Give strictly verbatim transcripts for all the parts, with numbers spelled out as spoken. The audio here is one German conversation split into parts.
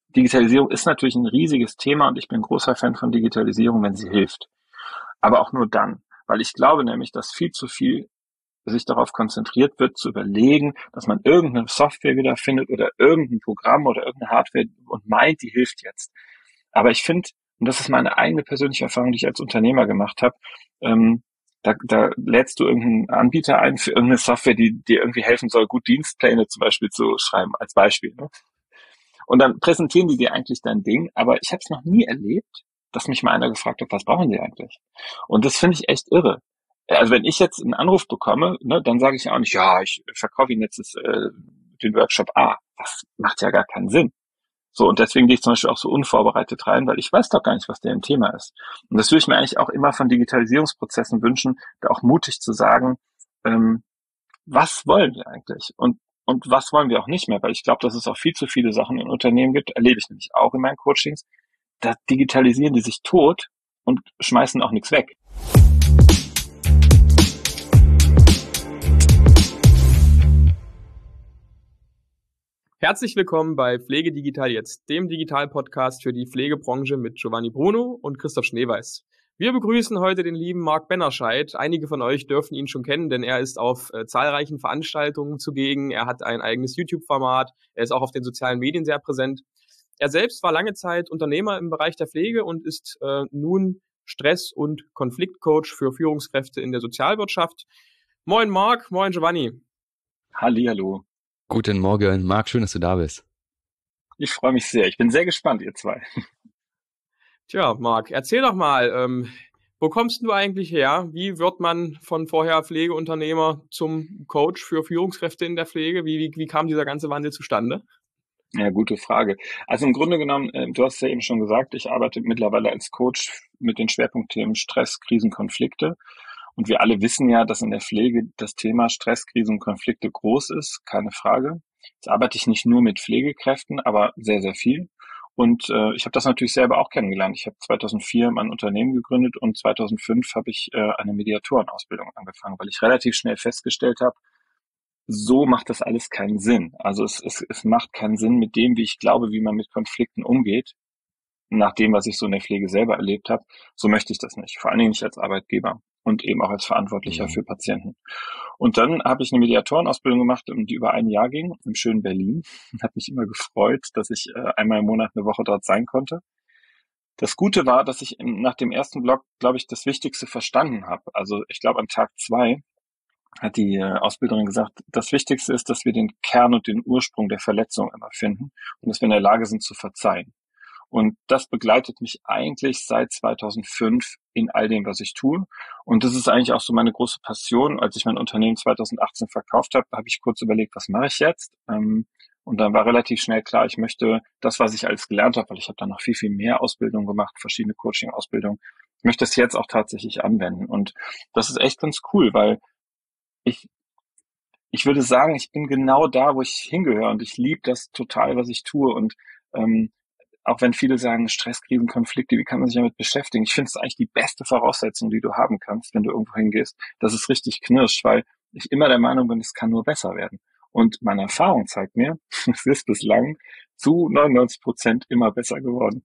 Digitalisierung ist natürlich ein riesiges Thema und ich bin großer Fan von Digitalisierung, wenn sie hilft. Aber auch nur dann, weil ich glaube nämlich, dass viel zu viel sich darauf konzentriert wird, zu überlegen, dass man irgendeine Software wieder findet oder irgendein Programm oder irgendeine Hardware und meint, die hilft jetzt. Aber ich finde, und das ist meine eigene persönliche Erfahrung, die ich als Unternehmer gemacht habe, ähm, da, da lädst du irgendeinen Anbieter ein für irgendeine Software, die dir irgendwie helfen soll, gut Dienstpläne zum Beispiel zu schreiben, als Beispiel. Ne? Und dann präsentieren die dir eigentlich dein Ding, aber ich habe es noch nie erlebt, dass mich mal einer gefragt hat, was brauchen sie eigentlich? Und das finde ich echt irre. Also wenn ich jetzt einen Anruf bekomme, ne, dann sage ich auch nicht, ja, ich verkaufe Ihnen jetzt das, äh, den Workshop A. Das macht ja gar keinen Sinn. So, und deswegen gehe ich zum Beispiel auch so unvorbereitet rein, weil ich weiß doch gar nicht, was deren Thema ist. Und das würde ich mir eigentlich auch immer von Digitalisierungsprozessen wünschen, da auch mutig zu sagen, ähm, was wollen wir eigentlich? Und und was wollen wir auch nicht mehr? Weil ich glaube, dass es auch viel zu viele Sachen in Unternehmen gibt, erlebe ich nämlich auch in meinen Coachings, da digitalisieren die sich tot und schmeißen auch nichts weg. Herzlich willkommen bei Pflege Digital Jetzt, dem Digital-Podcast für die Pflegebranche mit Giovanni Bruno und Christoph Schneeweiß. Wir begrüßen heute den lieben Marc Bennerscheid. Einige von euch dürfen ihn schon kennen, denn er ist auf äh, zahlreichen Veranstaltungen zugegen. Er hat ein eigenes YouTube-Format. Er ist auch auf den sozialen Medien sehr präsent. Er selbst war lange Zeit Unternehmer im Bereich der Pflege und ist äh, nun Stress- und Konfliktcoach für Führungskräfte in der Sozialwirtschaft. Moin Marc, moin Giovanni. Hallihallo. Guten Morgen, Marc, schön, dass du da bist. Ich freue mich sehr. Ich bin sehr gespannt, ihr zwei. Tja, Marc, erzähl doch mal, ähm, wo kommst du eigentlich her? Wie wird man von vorher Pflegeunternehmer zum Coach für Führungskräfte in der Pflege? Wie, wie, wie kam dieser ganze Wandel zustande? Ja, gute Frage. Also im Grunde genommen, äh, du hast es ja eben schon gesagt, ich arbeite mittlerweile als Coach mit den Schwerpunktthemen Stress, Krisen, Konflikte. Und wir alle wissen ja, dass in der Pflege das Thema Stress, Krisen und Konflikte groß ist, keine Frage. Jetzt arbeite ich nicht nur mit Pflegekräften, aber sehr, sehr viel. Und äh, ich habe das natürlich selber auch kennengelernt. Ich habe zweitausendvier mein Unternehmen gegründet und zweitausendfünf habe ich äh, eine Mediatorenausbildung angefangen, weil ich relativ schnell festgestellt habe, so macht das alles keinen Sinn. Also es, es, es macht keinen Sinn mit dem, wie ich glaube, wie man mit Konflikten umgeht, nach dem, was ich so in der Pflege selber erlebt habe. So möchte ich das nicht. Vor allen Dingen nicht als Arbeitgeber und eben auch als Verantwortlicher Mhm. für Patienten. Und dann habe ich eine Mediatorenausbildung gemacht, die über ein Jahr ging, im schönen Berlin. Hat mich immer gefreut, dass ich äh, einmal im Monat eine Woche dort sein konnte. Das Gute war, dass ich im, nach dem ersten Block, glaube ich, das Wichtigste verstanden habe. Also ich glaube, an Tag zwei hat die äh, Ausbilderin gesagt, das Wichtigste ist, dass wir den Kern und den Ursprung der Verletzung immer finden und dass wir in der Lage sind zu verzeihen. Und das begleitet mich eigentlich seit zweitausendfünf in all dem, was ich tue. Und das ist eigentlich auch so meine große Passion. Als ich mein Unternehmen zweitausendachtzehn verkauft habe, habe ich kurz überlegt, was mache ich jetzt? Ähm, und dann war relativ schnell klar, ich möchte das, was ich alles gelernt habe, weil ich habe dann noch viel, viel mehr Ausbildung gemacht, verschiedene Coaching-Ausbildungen, ich möchte das jetzt auch tatsächlich anwenden. Und das ist echt ganz cool, weil ich ich würde sagen, ich bin genau da, wo ich hingehöre und ich liebe das total, was ich tue. Und ähm, auch wenn viele sagen, Stress, Krisen, Konflikte, wie kann man sich damit beschäftigen? Ich finde es eigentlich die beste Voraussetzung, die du haben kannst, wenn du irgendwo hingehst, dass es richtig knirscht, weil ich immer der Meinung bin, es kann nur besser werden. Und meine Erfahrung zeigt mir, es ist bislang zu neunundneunzig Prozent immer besser geworden.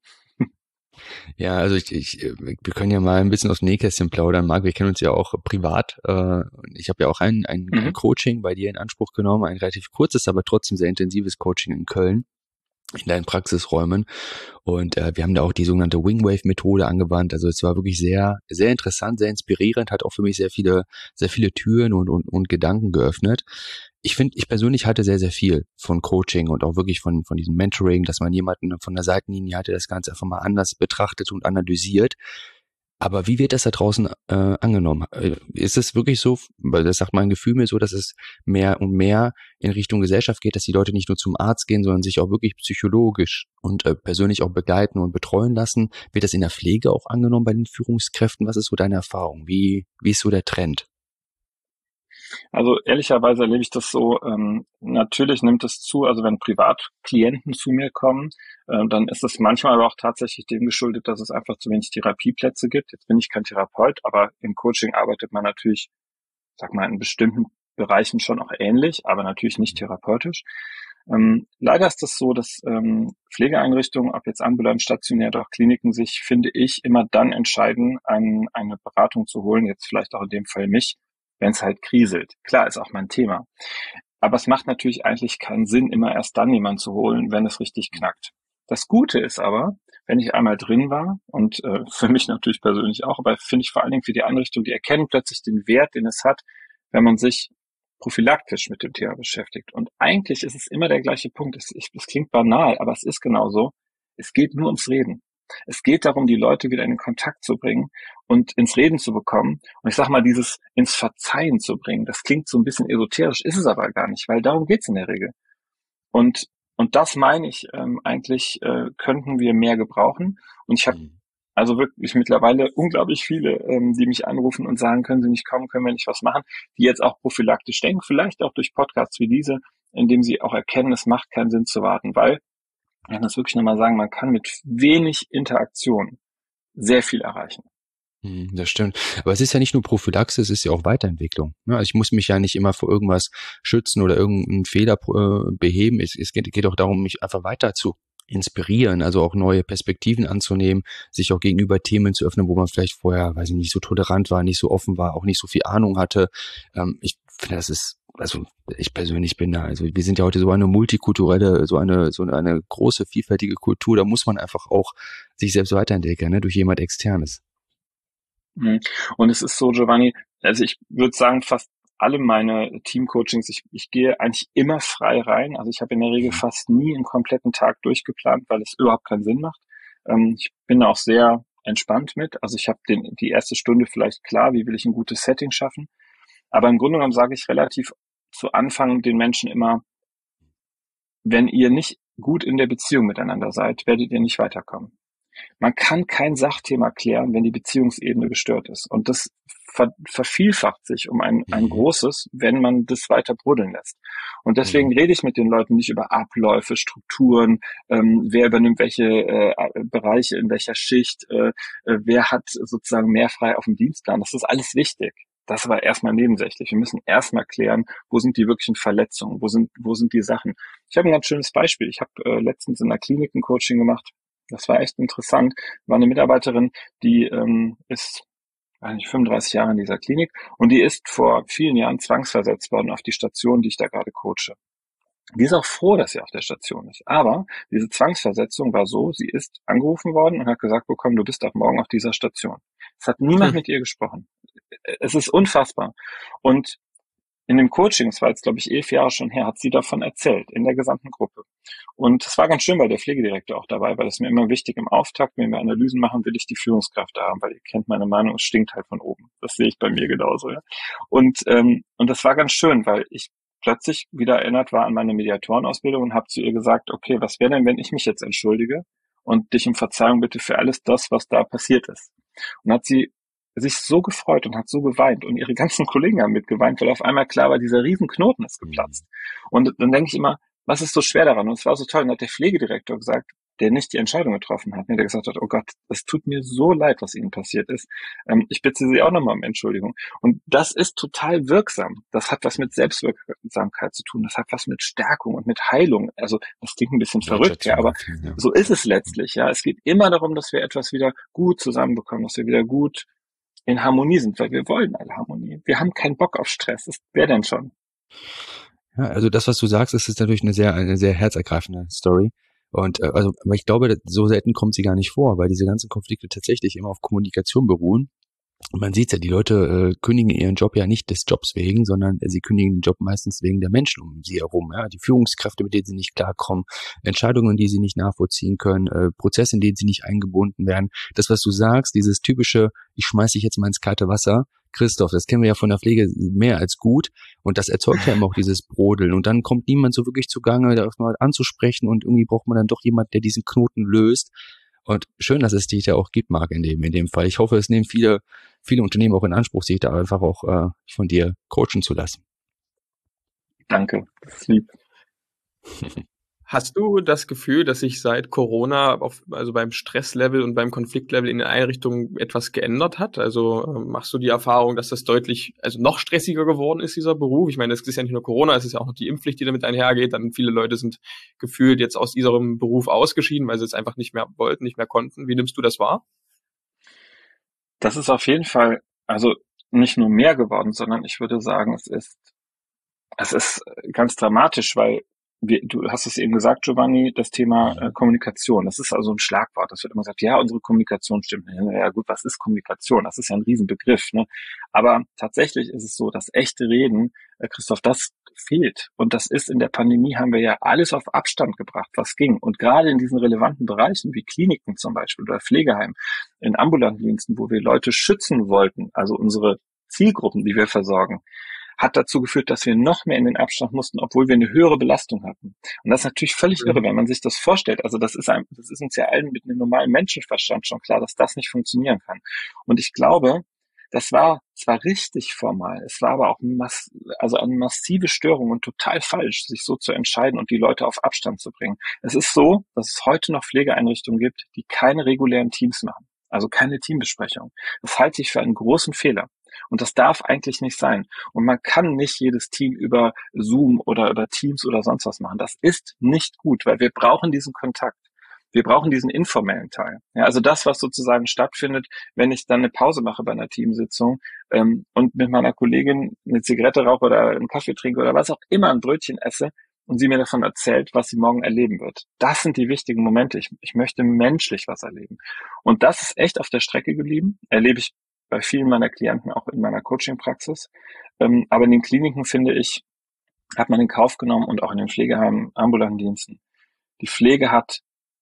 Ja, also ich, ich, wir können ja mal ein bisschen aus dem Nähkästchen plaudern, Marc. Wir kennen uns ja auch privat. Äh, ich habe ja auch ein, ein, ein Mhm. Coaching bei dir in Anspruch genommen, ein relativ kurzes, aber trotzdem sehr intensives Coaching in Köln, in deinen Praxisräumen. Und äh, wir haben da auch die sogenannte Wingwave-Methode angewandt. Also es war wirklich sehr, sehr interessant, sehr inspirierend, hat auch für mich sehr viele, sehr viele Türen und, und, und Gedanken geöffnet. Ich finde, ich persönlich hatte sehr, sehr viel von Coaching und auch wirklich von, von diesem Mentoring, dass man jemanden von der Seitenlinie hatte, das Ganze einfach mal anders betrachtet und analysiert. Aber wie wird das da draußen äh, angenommen? Äh, Ist es wirklich so, weil das sagt mein Gefühl mir so, dass es mehr und mehr in Richtung Gesellschaft geht, dass die Leute nicht nur zum Arzt gehen, sondern sich auch wirklich psychologisch und äh, persönlich auch begleiten und betreuen lassen? Wird das in der Pflege auch angenommen bei den Führungskräften? Was ist so deine Erfahrung? Wie, wie ist so der Trend? Also ehrlicherweise erlebe ich das so, ähm, natürlich nimmt es zu, also wenn Privatklienten zu mir kommen, äh, dann ist es manchmal aber auch tatsächlich dem geschuldet, dass es einfach zu wenig Therapieplätze gibt. Jetzt bin ich kein Therapeut, aber im Coaching arbeitet man natürlich, sag mal, in bestimmten Bereichen schon auch ähnlich, aber natürlich nicht therapeutisch. Ähm, leider ist es so, dass ähm, Pflegeeinrichtungen, ob jetzt ambulant, stationär oder auch Kliniken, sich, finde ich, immer dann entscheiden, ein, eine Beratung zu holen, jetzt vielleicht auch in dem Fall mich, wenn es halt kriselt. Klar, ist auch mein Thema. Aber es macht natürlich eigentlich keinen Sinn, immer erst dann jemanden zu holen, wenn es richtig knackt. Das Gute ist aber, wenn ich einmal drin war und äh, für mich natürlich persönlich auch, aber finde ich vor allen Dingen für die Einrichtung, die erkennen plötzlich den Wert, den es hat, wenn man sich prophylaktisch mit dem Thema beschäftigt. Und eigentlich ist es immer der gleiche Punkt. Es, ich, es klingt banal, aber es ist genauso. Es geht nur ums Reden. Es geht darum, die Leute wieder in den Kontakt zu bringen und ins Reden zu bekommen. Und ich sage mal, dieses ins Verzeihen zu bringen, das klingt so ein bisschen esoterisch, ist es aber gar nicht, weil darum geht's in der Regel. Und und das meine ich ähm, eigentlich, äh, könnten wir mehr gebrauchen. Und ich habe also wirklich mittlerweile unglaublich viele, ähm, die mich anrufen und sagen, können Sie nicht kommen, können wir nicht was machen, die jetzt auch prophylaktisch denken, vielleicht auch durch Podcasts wie diese, in dem sie auch erkennen, es macht keinen Sinn zu warten, weil, ich kann das wirklich nochmal sagen, man kann mit wenig Interaktion sehr viel erreichen. Das stimmt. Aber es ist ja nicht nur Prophylaxe, es ist ja auch Weiterentwicklung. Also ich muss mich ja nicht immer vor irgendwas schützen oder irgendeinen Fehler beheben. Es, es geht, geht auch darum, mich einfach weiter zu inspirieren, also auch neue Perspektiven anzunehmen, sich auch gegenüber Themen zu öffnen, wo man vielleicht vorher, weiß ich nicht, so tolerant war, nicht so offen war, auch nicht so viel Ahnung hatte. Ich finde, das ist, also ich persönlich bin da, also wir sind ja heute so eine multikulturelle, so eine, so eine große, vielfältige Kultur, da muss man einfach auch sich selbst weiterentwickeln, ne, durch jemand Externes. Und es ist so, Giovanni, also ich würde sagen, fast alle meine Teamcoachings, ich, ich gehe eigentlich immer frei rein. Also ich habe in der Regel fast nie einen kompletten Tag durchgeplant, weil es überhaupt keinen Sinn macht. Ähm, ich bin auch sehr entspannt mit. Also ich habe den die erste Stunde vielleicht klar, wie will ich ein gutes Setting schaffen. Aber im Grunde genommen sage ich relativ zu Anfang den Menschen immer, wenn ihr nicht gut in der Beziehung miteinander seid, werdet ihr nicht weiterkommen. Man kann kein Sachthema klären, wenn die Beziehungsebene gestört ist. Und das ver- vervielfacht sich um ein, ein großes, wenn man das weiter brodeln lässt. Und deswegen rede ich mit den Leuten nicht über Abläufe, Strukturen, ähm, wer übernimmt welche äh, Bereiche in welcher Schicht, äh, äh, wer hat sozusagen mehr frei auf dem Dienstplan. Das ist alles wichtig. Das war erstmal nebensächlich. Wir müssen erstmal klären, wo sind die wirklichen Verletzungen, wo sind, wo sind die Sachen. Ich habe ein ganz schönes Beispiel. Ich habe äh, letztens in einer Klinik ein Coaching gemacht. Das war echt interessant. War eine Mitarbeiterin, die ähm, ist eigentlich fünfunddreißig Jahre in dieser Klinik und die ist vor vielen Jahren zwangsversetzt worden auf die Station, die ich da gerade coache. Die ist auch froh, dass sie auf der Station ist. Aber diese Zwangsversetzung war so, sie ist angerufen worden und hat gesagt bekommen, du bist ab morgen auf dieser Station. Es hat niemand hm. mit ihr gesprochen. Es ist unfassbar. Und in dem Coaching, das war jetzt, glaube ich, elf Jahre schon her, hat sie davon erzählt, in der gesamten Gruppe. Und es war ganz schön, weil der Pflegedirektor auch dabei war. Das ist mir immer wichtig im Auftakt, wenn wir Analysen machen, will ich die Führungskraft da haben, weil ihr kennt meine Meinung, es stinkt halt von oben. Das sehe ich bei mir genauso. Ja. Und ähm, und das war ganz schön, weil ich plötzlich wieder erinnert war an meine Mediatorenausbildung und habe zu ihr gesagt, okay, was wäre denn, wenn ich mich jetzt entschuldige und dich um Verzeihung bitte für alles das, was da passiert ist. Und hat sie sich so gefreut und hat so geweint und ihre ganzen Kollegen haben mitgeweint, weil auf einmal klar war, dieser riesen Knoten ist geplatzt. Und dann denke ich immer, was ist so schwer daran? Und es war so toll, und hat der Pflegedirektor gesagt, der nicht die Entscheidung getroffen hat, der gesagt hat, oh Gott, es tut mir so leid, was Ihnen passiert ist. Ähm, ich bitte Sie auch nochmal um Entschuldigung. Und das ist total wirksam. Das hat was mit Selbstwirksamkeit zu tun. Das hat was mit Stärkung und mit Heilung. Also das klingt ein bisschen verrückt, ja, aber ja. So ist es letztlich. Ja, es geht immer darum, dass wir etwas wieder gut zusammenbekommen, dass wir wieder gut in Harmonie sind, weil wir wollen alle Harmonie. Wir haben keinen Bock auf Stress. Wer denn schon? Ja, also das, was du sagst, ist, ist natürlich eine sehr, eine sehr herzergreifende Story. Und äh, also, aber ich glaube, so selten kommt sie gar nicht vor, weil diese ganzen Konflikte tatsächlich immer auf Kommunikation beruhen. Und man sieht ja, die Leute äh, kündigen ihren Job ja nicht des Jobs wegen, sondern äh, sie kündigen den Job meistens wegen der Menschen um sie herum. Ja? Die Führungskräfte, mit denen sie nicht klarkommen, Entscheidungen, die sie nicht nachvollziehen können, äh, Prozesse, in denen sie nicht eingebunden werden. Das, was du sagst, dieses typische, ich schmeiß dich jetzt mal ins kalte Wasser, Christoph, das kennen wir ja von der Pflege mehr als gut und das erzeugt ja immer auch dieses Brodeln und dann kommt niemand so wirklich zugange, da mal anzusprechen und irgendwie braucht man dann doch jemand, der diesen Knoten löst. Und schön, dass es dich da auch gibt, Marc, in dem, in dem Fall. Ich hoffe, es nehmen viele, viele Unternehmen auch in Anspruch, sich da einfach auch äh, von dir coachen zu lassen. Danke, das ist lieb. Hast du das Gefühl, dass sich seit Corona auf, also beim Stresslevel und beim Konfliktlevel in den Einrichtungen etwas geändert hat? Also ähm, machst du die Erfahrung, dass das deutlich, also noch stressiger geworden ist, dieser Beruf? Ich meine, es ist ja nicht nur Corona, es ist ja auch noch die Impfpflicht, die damit einhergeht. Dann viele Leute sind gefühlt jetzt aus diesem Beruf ausgeschieden, weil sie es einfach nicht mehr wollten, nicht mehr konnten. Wie nimmst du das wahr? Das ist auf jeden Fall, also nicht nur mehr geworden, sondern ich würde sagen, es ist, es ist ganz dramatisch, weil wir, du hast es eben gesagt, Giovanni, das Thema äh, Kommunikation. Das ist also ein Schlagwort. Das wird immer gesagt, ja, unsere Kommunikation stimmt. Ja gut, was ist Kommunikation? Das ist ja ein Riesenbegriff. Ne? Aber tatsächlich ist es so, das echte Reden, äh, Christoph, das fehlt. Und das ist in der Pandemie, haben wir ja alles auf Abstand gebracht, was ging. Und gerade in diesen relevanten Bereichen wie Kliniken zum Beispiel oder Pflegeheimen, in ambulanten Diensten, wo wir Leute schützen wollten, also unsere Zielgruppen, die wir versorgen, hat dazu geführt, dass wir noch mehr in den Abstand mussten, obwohl wir eine höhere Belastung hatten. Und das ist natürlich völlig irre, wenn man sich das vorstellt. Also das ist ein, das ist uns ja allen mit einem normalen Menschenverstand schon klar, dass das nicht funktionieren kann. Und ich glaube, das war zwar richtig formal, es war aber auch mass, also eine massive Störung und total falsch, sich so zu entscheiden und die Leute auf Abstand zu bringen. Es ist so, dass es heute noch Pflegeeinrichtungen gibt, die keine regulären Teams machen, also keine Teambesprechung. Das halte ich für einen großen Fehler. Und das darf eigentlich nicht sein. Und man kann nicht jedes Team über Zoom oder über Teams oder sonst was machen. Das ist nicht gut, weil wir brauchen diesen Kontakt. Wir brauchen diesen informellen Teil. Ja, also das, was sozusagen stattfindet, wenn ich dann eine Pause mache bei einer Teamsitzung ähm, und mit meiner Kollegin eine Zigarette rauche oder einen Kaffee trinke oder was auch immer, ein Brötchen esse und sie mir davon erzählt, was sie morgen erleben wird. Das sind die wichtigen Momente. Ich, ich möchte menschlich was erleben. Und das ist echt auf der Strecke geblieben. Erlebe ich bei vielen meiner Klienten, auch in meiner Coaching-Praxis. Ähm, aber in den Kliniken, finde ich, hat man in Kauf genommen und auch in den Pflegeheimen, ambulanten Diensten. Die Pflege hat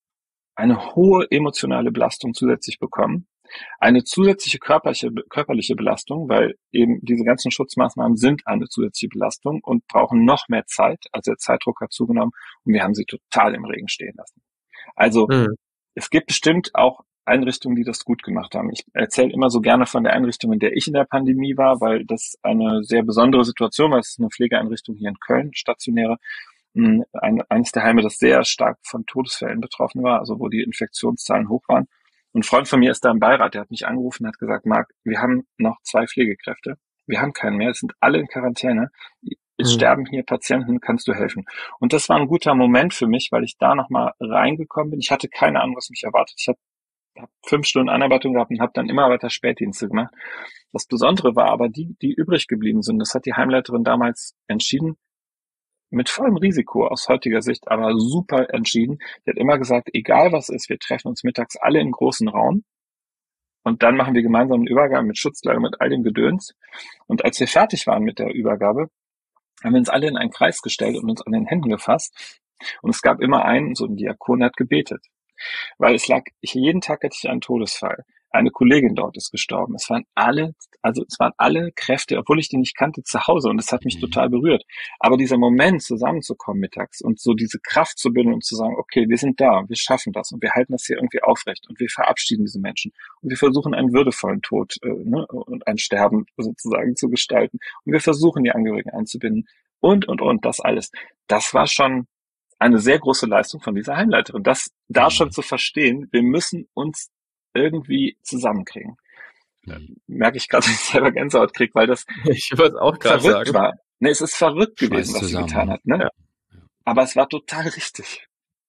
eine hohe emotionale Belastung zusätzlich bekommen, eine zusätzliche körperliche, körperliche Belastung, weil eben diese ganzen Schutzmaßnahmen sind eine zusätzliche Belastung und brauchen noch mehr Zeit. Also der Zeitdruck hat zugenommen und wir haben sie total im Regen stehen lassen. Also mhm. Es gibt bestimmt auch Einrichtungen, die das gut gemacht haben. Ich erzähle immer so gerne von der Einrichtung, in der ich in der Pandemie war, weil das eine sehr besondere Situation war. Es ist eine Pflegeeinrichtung hier in Köln, stationäre. Ein, eines der Heime, das sehr stark von Todesfällen betroffen war, also wo die Infektionszahlen hoch waren. Und ein Freund von mir ist da im Beirat, der hat mich angerufen und hat gesagt, Marc, wir haben noch zwei Pflegekräfte. Wir haben keinen mehr, es sind alle in Quarantäne. Es mhm. sterben hier Patienten, kannst du helfen? Und das war ein guter Moment für mich, weil ich da nochmal reingekommen bin. Ich hatte keine Ahnung, was mich erwartet. Ich habe hab fünf Stunden Einarbeitung gehabt und habe dann immer weiter Spätdienste gemacht. Das Besondere war aber, die, die übrig geblieben sind, das hat die Heimleiterin damals entschieden, mit vollem Risiko aus heutiger Sicht, aber super entschieden. Die hat immer gesagt, egal was ist, wir treffen uns mittags alle im großen Raum und dann machen wir gemeinsam einen Übergabe mit Schutzkleidung, mit all dem Gedöns. Und als wir fertig waren mit der Übergabe, haben wir uns alle in einen Kreis gestellt und uns an den Händen gefasst. Und es gab immer einen, so ein Diakon, der hat gebetet. Weil es lag, ich, jeden Tag hatte ich einen Todesfall. Eine Kollegin dort ist gestorben. Es waren alle, also es waren alle Kräfte, obwohl ich die nicht kannte, zu Hause und es hat mich mhm. total berührt. Aber dieser Moment, zusammenzukommen mittags und so diese Kraft zu bündeln und zu sagen, okay, wir sind da, wir schaffen das und wir halten das hier irgendwie aufrecht und wir verabschieden diese Menschen und wir versuchen einen würdevollen Tod äh, ne, und ein Sterben sozusagen zu gestalten und wir versuchen die Angehörigen einzubinden und, und, und, das alles. Das war schon eine sehr große Leistung von dieser Heimleiterin. Das da schon zu verstehen, wir müssen uns irgendwie zusammenkriegen. Dann merke ich gerade, dass ich selber Gänsehaut kriege, weil das ich würde auch gerade verrückt sagen. war. Ne, es ist verrückt gewesen, Schmeiß was zusammen. sie getan hat. Ne? Ja. Aber es war total richtig.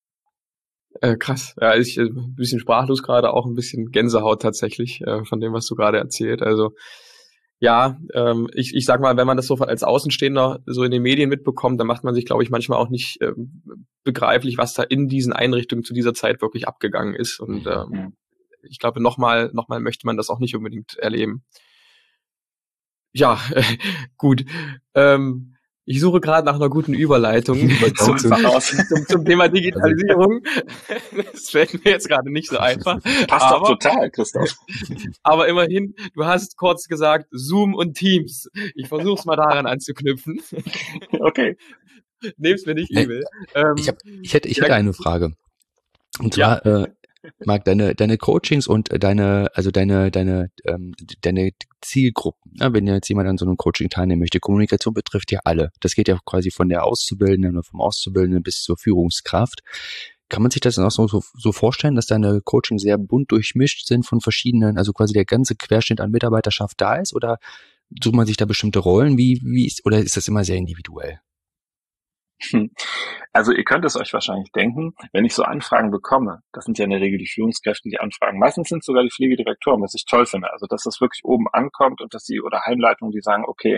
Äh, krass. Ja, ich äh, ein bisschen sprachlos gerade, auch ein bisschen Gänsehaut tatsächlich äh, von dem, was du gerade erzählt. Also ja, ähm, ich, ich sag mal, wenn man das so als Außenstehender so in den Medien mitbekommt, dann macht man sich, glaube ich, manchmal auch nicht äh, begreiflich, was da in diesen Einrichtungen zu dieser Zeit wirklich abgegangen ist. Und ähm, mhm. ich glaube, nochmal noch mal möchte man das auch nicht unbedingt erleben. Ja, äh, gut. Ähm, ich suche gerade nach einer guten Überleitung zum, zum, zum Thema Digitalisierung. Das fällt mir jetzt gerade nicht so einfach. Passt aber, doch total, Christoph. Aber immerhin, du hast kurz gesagt, Zoom und Teams. Ich versuche es mal daran anzuknüpfen. Okay. Nehm's mir nicht übel. Ähm, ich, hab, ich hätte, ich hätte eine Frage. Und zwar, ja. äh, Marc, deine, deine Coachings und deine, also deine, deine, ähm, deine Zielgruppen, ne? Wenn jetzt jemand an so einem Coaching teilnehmen möchte, Kommunikation betrifft ja alle. Das geht ja quasi von der Auszubildenden oder vom Auszubildenden bis zur Führungskraft. Kann man sich das dann auch so, so vorstellen, dass deine Coachings sehr bunt durchmischt sind von verschiedenen, also quasi der ganze Querschnitt an Mitarbeiterschaft da ist, oder sucht man sich da bestimmte Rollen? Wie, wie ist, oder ist das immer sehr individuell? Also ihr könnt es euch wahrscheinlich denken, wenn ich so Anfragen bekomme, das sind ja in der Regel die Führungskräfte, die anfragen. Meistens sind es sogar die Pflegedirektoren, was ich toll finde. Also dass das wirklich oben ankommt und dass die, oder Heimleitungen, die sagen, okay,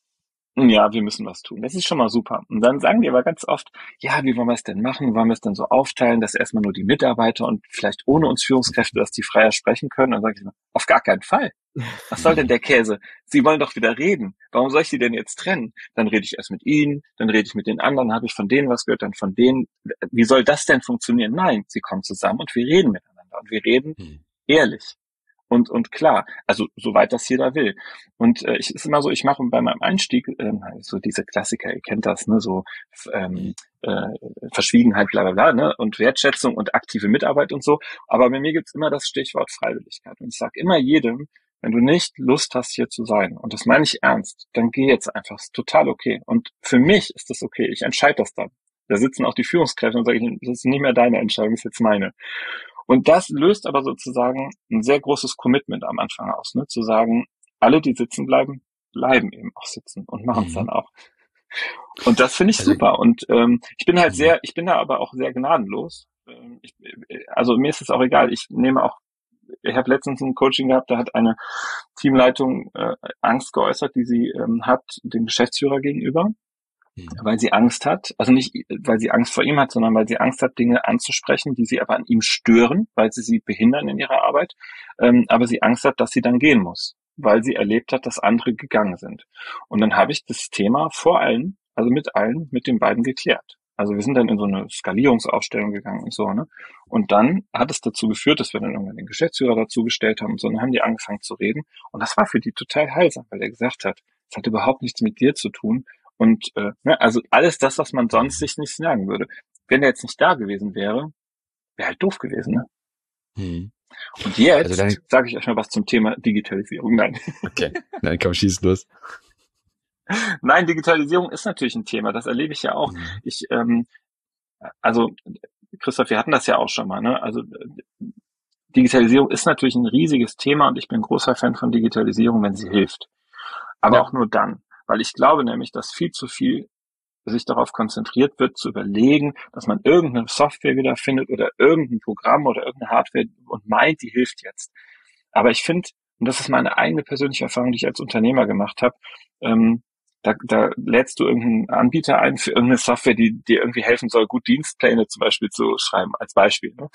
ja, wir müssen was tun. Das ist schon mal super. Und dann sagen die aber ganz oft, ja, wie wollen wir es denn machen? Wollen wir es denn so aufteilen, dass erstmal nur die Mitarbeiter und vielleicht ohne uns Führungskräfte, dass die freier sprechen können? Und dann sage ich immer, auf gar keinen Fall. Was soll denn der Käse? Sie wollen doch wieder reden. Warum soll ich sie denn jetzt trennen? Dann rede ich erst mit ihnen, dann rede ich mit den anderen, habe ich von denen was gehört, dann von denen. Wie soll das denn funktionieren? Nein, sie kommen zusammen und wir reden miteinander. Und wir reden hm. ehrlich. Und und klar, also soweit das jeder will. Und äh, ich ist immer so, ich mache bei meinem Einstieg äh, so diese Klassiker, ihr kennt das, ne, so ähm, äh, Verschwiegenheit, bla bla bla, ne, und Wertschätzung und aktive Mitarbeit und so. Aber bei mir gibt's immer das Stichwort Freiwilligkeit. Und ich sage immer jedem, wenn du nicht Lust hast, hier zu sein, und das meine ich ernst, dann geh jetzt einfach, ist total okay. Und für mich ist das okay, ich entscheide das dann. Da sitzen auch die Führungskräfte und sage ich, das ist nicht mehr deine Entscheidung, das ist jetzt meine. Und das löst aber sozusagen ein sehr großes Commitment am Anfang aus, ne? Zu sagen, alle, die sitzen bleiben, bleiben eben auch sitzen und machen es mhm. dann auch. Und das finde ich also, super. Und ähm, ich bin halt mhm. sehr, ich bin da aber auch sehr gnadenlos. Ähm, ich, also mir ist es auch egal. Ich nehme auch, ich habe letztens ein Coaching gehabt, da hat eine Teamleitung äh, Angst geäußert, die sie ähm, hat dem Geschäftsführer gegenüber. Weil sie Angst hat, also nicht, weil sie Angst vor ihm hat, sondern weil sie Angst hat, Dinge anzusprechen, die sie aber an ihm stören, weil sie sie behindern in ihrer Arbeit, ähm, aber sie Angst hat, dass sie dann gehen muss, weil sie erlebt hat, dass andere gegangen sind. Und dann habe ich das Thema vor allen, also mit allen, mit den beiden geklärt. Also wir sind dann in so eine Skalierungsaufstellung gegangen und so, ne? Und dann hat es dazu geführt, dass wir dann irgendwann den Geschäftsführer dazu gestellt haben und so, und dann haben die angefangen zu reden. Und das war für die total heilsam, weil er gesagt hat, es hat überhaupt nichts mit dir zu tun. Und äh, ne, also alles das, was man sonst sich nicht sagen würde. Wenn er jetzt nicht da gewesen wäre, wäre halt doof gewesen, ne? Hm. Und jetzt also sage ich euch mal was zum Thema Digitalisierung. Nein. Okay, dann komm, schieß los. Nein, Digitalisierung ist natürlich ein Thema. Das erlebe ich ja auch. Hm. Ich, ähm, also Christoph, wir hatten das ja auch schon mal, ne? Also Digitalisierung ist natürlich ein riesiges Thema und ich bin ein großer Fan von Digitalisierung, wenn sie hilft. Aber ja. auch nur dann. Weil ich glaube nämlich, dass viel zu viel sich darauf konzentriert wird, zu überlegen, dass man irgendeine Software wieder findet oder irgendein Programm oder irgendeine Hardware und meint, die hilft jetzt. Aber ich finde, und das ist meine eigene persönliche Erfahrung, die ich als Unternehmer gemacht habe, ähm, da, da lädst du irgendeinen Anbieter ein für irgendeine Software, die dir irgendwie helfen soll, gut Dienstpläne zum Beispiel zu schreiben, als Beispiel. Ne?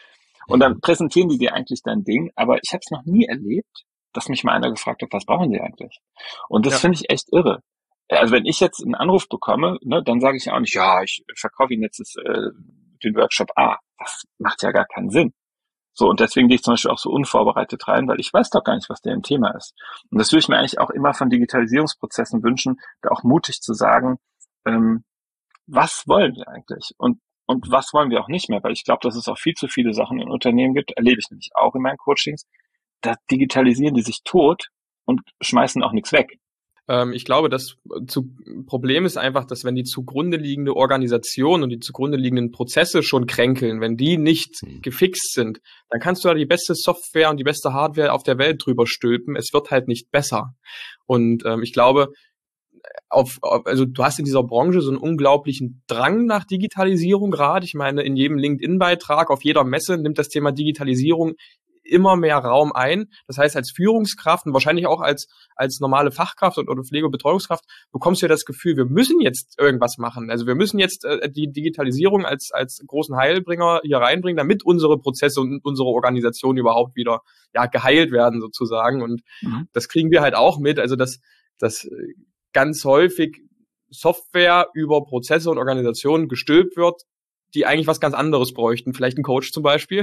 Und dann präsentieren die dir eigentlich dein Ding, aber ich habe es noch nie erlebt, dass mich mal einer gefragt hat, was brauchen Sie eigentlich? Und das ja. finde ich echt irre. Also wenn ich jetzt einen Anruf bekomme, ne, dann sage ich auch nicht, ja, ich verkaufe Ihnen jetzt das, äh, den Workshop A. Das macht ja gar keinen Sinn. So, und deswegen gehe ich zum Beispiel auch so unvorbereitet rein, weil ich weiß doch gar nicht, was deren Thema ist. Und das würde ich mir eigentlich auch immer von Digitalisierungsprozessen wünschen, da auch mutig zu sagen, ähm, was wollen wir eigentlich? Und und was wollen wir auch nicht mehr? Weil ich glaube, dass es auch viel zu viele Sachen in Unternehmen gibt, erlebe ich nämlich auch in meinen Coachings, da digitalisieren die sich tot und schmeißen auch nichts weg. Ähm, ich glaube, das zu, Problem ist einfach, dass wenn die zugrunde liegende Organisation und die zugrunde liegenden Prozesse schon kränkeln, wenn die nicht mhm. gefixt sind, dann kannst du da die beste Software und die beste Hardware auf der Welt drüber stülpen. Es wird halt nicht besser. Und ähm, ich glaube, auf, auf, also du hast in dieser Branche so einen unglaublichen Drang nach Digitalisierung gerade. Ich meine, in jedem LinkedIn-Beitrag, auf jeder Messe nimmt das Thema Digitalisierung immer mehr Raum ein. Das heißt, als Führungskraft und wahrscheinlich auch als als normale Fachkraft oder Pflege- und Betreuungskraft bekommst du ja das Gefühl, wir müssen jetzt irgendwas machen. Also wir müssen jetzt äh, die Digitalisierung als als großen Heilbringer hier reinbringen, damit unsere Prozesse und unsere Organisation überhaupt wieder ja geheilt werden sozusagen. Und mhm. das kriegen wir halt auch mit. Also dass dass ganz häufig Software über Prozesse und Organisationen gestülpt wird, die eigentlich was ganz anderes bräuchten. Vielleicht ein Coach zum Beispiel.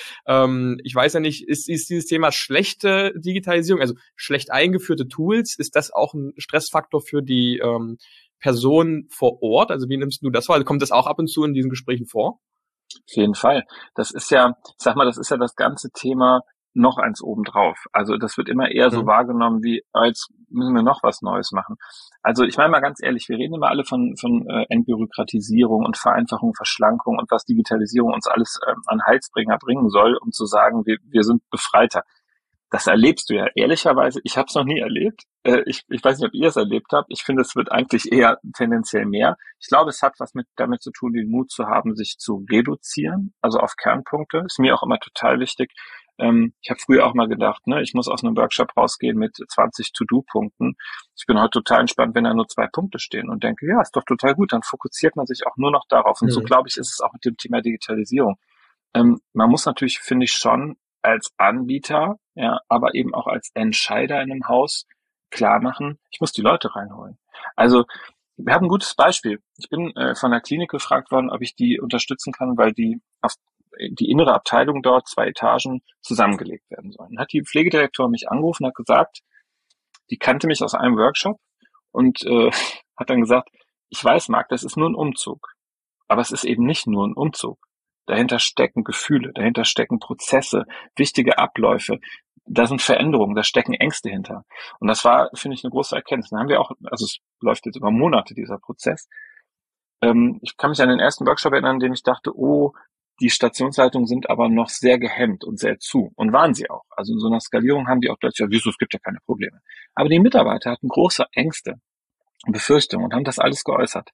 ähm, ich weiß ja nicht, ist, ist dieses Thema schlechte Digitalisierung, also schlecht eingeführte Tools, ist das auch ein Stressfaktor für die ähm, Person vor Ort? Also wie nimmst du das wahr? Also kommt das auch ab und zu in diesen Gesprächen vor? Auf jeden Fall. Das ist ja, ich sag mal, das ist ja das ganze Thema noch eins obendrauf. Also das wird immer eher so Mhm. wahrgenommen wie, ah, jetzt müssen wir noch was Neues machen. Also ich meine mal ganz ehrlich, wir reden immer alle von, von äh, Entbürokratisierung und Vereinfachung, Verschlankung und was Digitalisierung uns alles ähm, an Heilsbringer bringen soll, um zu sagen, wir, wir sind befreiter. Das erlebst du ja ehrlicherweise. Ich habe es noch nie erlebt. Äh, ich, ich weiß nicht, ob ihr es erlebt habt. Ich finde, es wird eigentlich eher tendenziell mehr. Ich glaube, es hat was mit damit zu tun, den Mut zu haben, sich zu reduzieren, also auf Kernpunkte. Ist mir auch immer total wichtig. Ähm, ich habe früher auch mal gedacht, ne, ich muss aus einem Workshop rausgehen mit zwanzig To-Do-Punkten. Ich bin heute total entspannt, wenn da nur zwei Punkte stehen und denke, ja, ist doch total gut. Dann fokussiert man sich auch nur noch darauf. Und so, Mhm. glaube ich, ist es auch mit dem Thema Digitalisierung. Ähm, man muss natürlich, finde ich, schon als Anbieter, ja, aber eben auch als Entscheider in einem Haus klar machen, ich muss die Leute reinholen. Also wir haben ein gutes Beispiel. Ich bin äh, von der Klinik gefragt worden, ob ich die unterstützen kann, weil die auf die innere Abteilung dort, zwei Etagen, zusammengelegt werden sollen. Dann hat die Pflegedirektorin mich angerufen und hat gesagt, die kannte mich aus einem Workshop und äh, hat dann gesagt, ich weiß, Marc, das ist nur ein Umzug. Aber es ist eben nicht nur ein Umzug. Dahinter stecken Gefühle, dahinter stecken Prozesse, wichtige Abläufe. Da sind Veränderungen, da stecken Ängste hinter. Und das war, finde ich, eine große Erkenntnis. Dann haben wir auch, also es läuft jetzt über Monate, dieser Prozess. Ähm, ich kann mich an den ersten Workshop erinnern, in dem ich dachte, oh, die Stationsleitungen sind aber noch sehr gehemmt und sehr zu. Und waren sie auch. Also in so einer Skalierung haben die auch plötzlich, ja, wieso, es gibt ja keine Probleme. Aber die Mitarbeiter hatten große Ängste und Befürchtungen und haben das alles geäußert.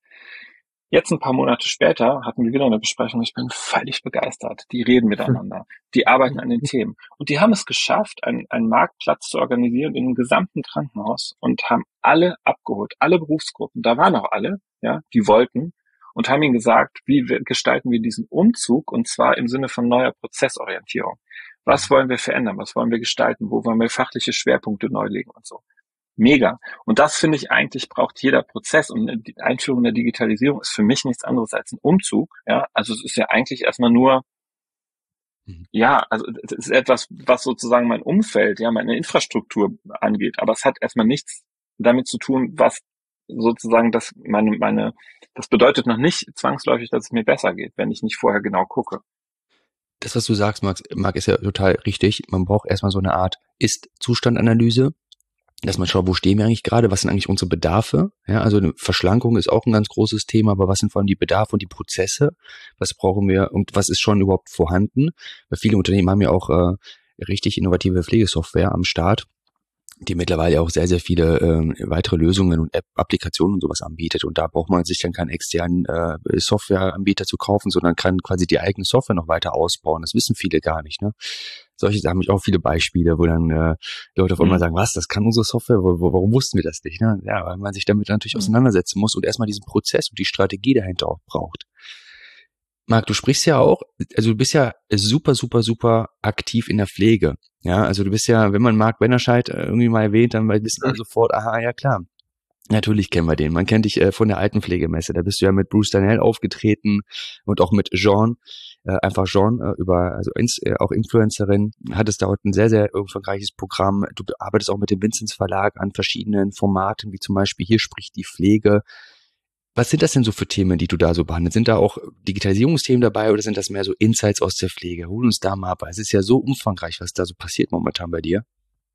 Jetzt ein paar Monate später hatten wir wieder eine Besprechung. Ich bin völlig begeistert. Die reden miteinander. Die arbeiten an den Themen. Und die haben es geschafft, einen, einen Marktplatz zu organisieren in dem gesamten Krankenhaus und haben alle abgeholt, alle Berufsgruppen. Da waren auch alle, ja, die wollten und haben ihnen gesagt, wie wir, gestalten wir diesen Umzug und zwar im Sinne von neuer Prozessorientierung. Was wollen wir verändern? Was wollen wir gestalten? Wo wollen wir fachliche Schwerpunkte neu legen und so? Mega. Und das finde ich eigentlich braucht jeder Prozess und die Einführung der Digitalisierung ist für mich nichts anderes als ein Umzug. Ja, also es ist ja eigentlich erstmal nur, ja, also es ist etwas, was sozusagen mein Umfeld, ja, meine Infrastruktur angeht. Aber es hat erstmal nichts damit zu tun, was sozusagen das meine, meine, das bedeutet noch nicht zwangsläufig, dass es mir besser geht, wenn ich nicht vorher genau gucke. Das, was du sagst, Max, Marc, ist ja total richtig. Man braucht erstmal so eine Art Ist-Zustand-Analyse, dass man schaut, wo stehen wir eigentlich gerade, was sind eigentlich unsere Bedarfe, ja, also eine Verschlankung ist auch ein ganz großes Thema, aber was sind vor allem die Bedarfe und die Prozesse, was brauchen wir und was ist schon überhaupt vorhanden, weil viele Unternehmen haben ja auch äh, richtig innovative Pflegesoftware am Start, die mittlerweile auch sehr, sehr viele äh, weitere Lösungen und App-Applikationen und sowas anbietet und da braucht man sich dann keinen externen äh, Softwareanbieter zu kaufen, sondern kann quasi die eigene Software noch weiter ausbauen, das wissen viele gar nicht, ne? Solche, da habe ich auch viele Beispiele, wo dann äh, Leute auf einmal Mhm. sagen, was, das kann unsere Software, wo, wo, warum wussten wir das nicht? Ne? Ja, weil man sich damit natürlich Mhm. auseinandersetzen muss und erstmal diesen Prozess und die Strategie dahinter auch braucht. Marc, du sprichst ja auch, also du bist ja super, super, super aktiv in der Pflege. Ja, also du bist ja, wenn man Marc Bennerscheid irgendwie mal erwähnt, dann wissen wir sofort, aha, ja klar. Natürlich kennen wir den. Man kennt dich äh, von der Altenpflegemesse. Da bist du ja mit Bruce Danell aufgetreten und auch mit Jean, äh, einfach Jean, äh, über, also ins, äh, auch Influencerin, hattest da heute ein sehr, sehr umfangreiches Programm. Du arbeitest auch mit dem Vinzenz Verlag an verschiedenen Formaten, wie zum Beispiel Hier spricht die Pflege. Was sind das denn so für Themen, die du da so behandelst? Sind da auch Digitalisierungsthemen dabei oder sind das mehr so Insights aus der Pflege? Hol uns da mal ab. Es ist ja so umfangreich, was da so passiert momentan bei dir.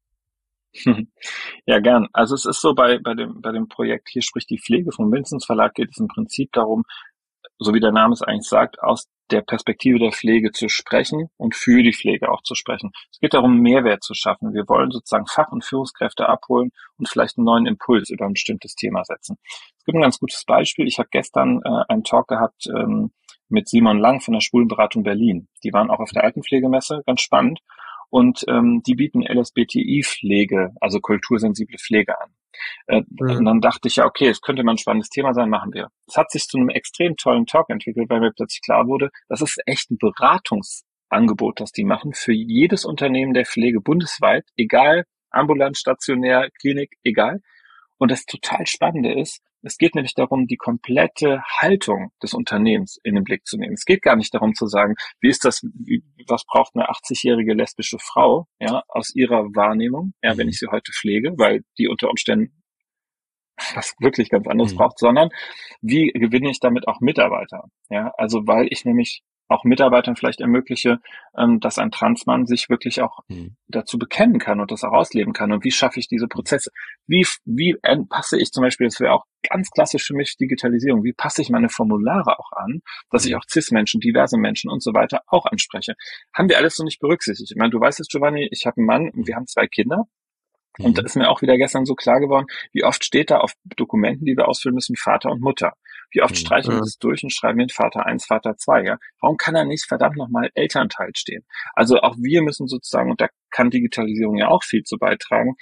Ja, gern. Also es ist so bei, bei dem, bei dem Projekt Hier spricht die Pflege vom Vinzenz Verlag geht es im Prinzip darum, so wie der Name es eigentlich sagt, aus der Perspektive der Pflege zu sprechen und für die Pflege auch zu sprechen. Es geht darum, Mehrwert zu schaffen. Wir wollen sozusagen Fach- und Führungskräfte abholen und vielleicht einen neuen Impuls über ein bestimmtes Thema setzen. Es gibt ein ganz gutes Beispiel. Ich habe gestern äh, einen Talk gehabt ähm, mit Simon Lang von der Schwulenberatung Berlin. Die waren auch auf der Altenpflegemesse, ganz spannend. Und ähm, die bieten L S B T I-Pflege, also kultursensible Pflege an. Äh, Mhm. und dann dachte ich ja, okay, es könnte mal ein spannendes Thema sein, machen wir. Es hat sich zu einem extrem tollen Talk entwickelt, weil mir plötzlich klar wurde, das ist echt ein Beratungsangebot, das die machen für jedes Unternehmen der Pflege bundesweit, egal, ambulant, stationär, Klinik, egal. Und das total Spannende ist, es geht nämlich darum, die komplette Haltung des Unternehmens in den Blick zu nehmen. Es geht gar nicht darum zu sagen, wie ist das, wie, was braucht eine achtzigjährige lesbische Frau, ja, aus ihrer Wahrnehmung, ja, wenn ich sie heute pflege, weil die unter Umständen was wirklich ganz anderes Mhm. braucht, sondern wie gewinne ich damit auch Mitarbeiter, ja, also weil ich nämlich auch Mitarbeitern vielleicht ermögliche, ähm, dass ein Transmann sich wirklich auch Mhm. dazu bekennen kann und das auch ausleben kann. Und wie schaffe ich diese Prozesse? Wie, wie passe ich zum Beispiel, das wäre auch ganz klassisch für mich Digitalisierung, wie passe ich meine Formulare auch an, dass ich Mhm. auch Cis-Menschen, diverse Menschen und so weiter auch anspreche? Haben wir alles so nicht berücksichtigt. Ich meine, du weißt es, Giovanni, ich habe einen Mann und wir haben zwei Kinder. Und da Mhm. ist mir auch wieder gestern so klar geworden, wie oft steht da auf Dokumenten, die wir ausfüllen müssen, Vater und Mutter. Wie oft Mhm. streichen wir Ja. das durch und schreiben den Vater eins, Vater zwei, ja? Warum kann da nicht verdammt nochmal Elternteil stehen? Also auch wir müssen sozusagen, und da kann Digitalisierung ja auch viel zu beitragen,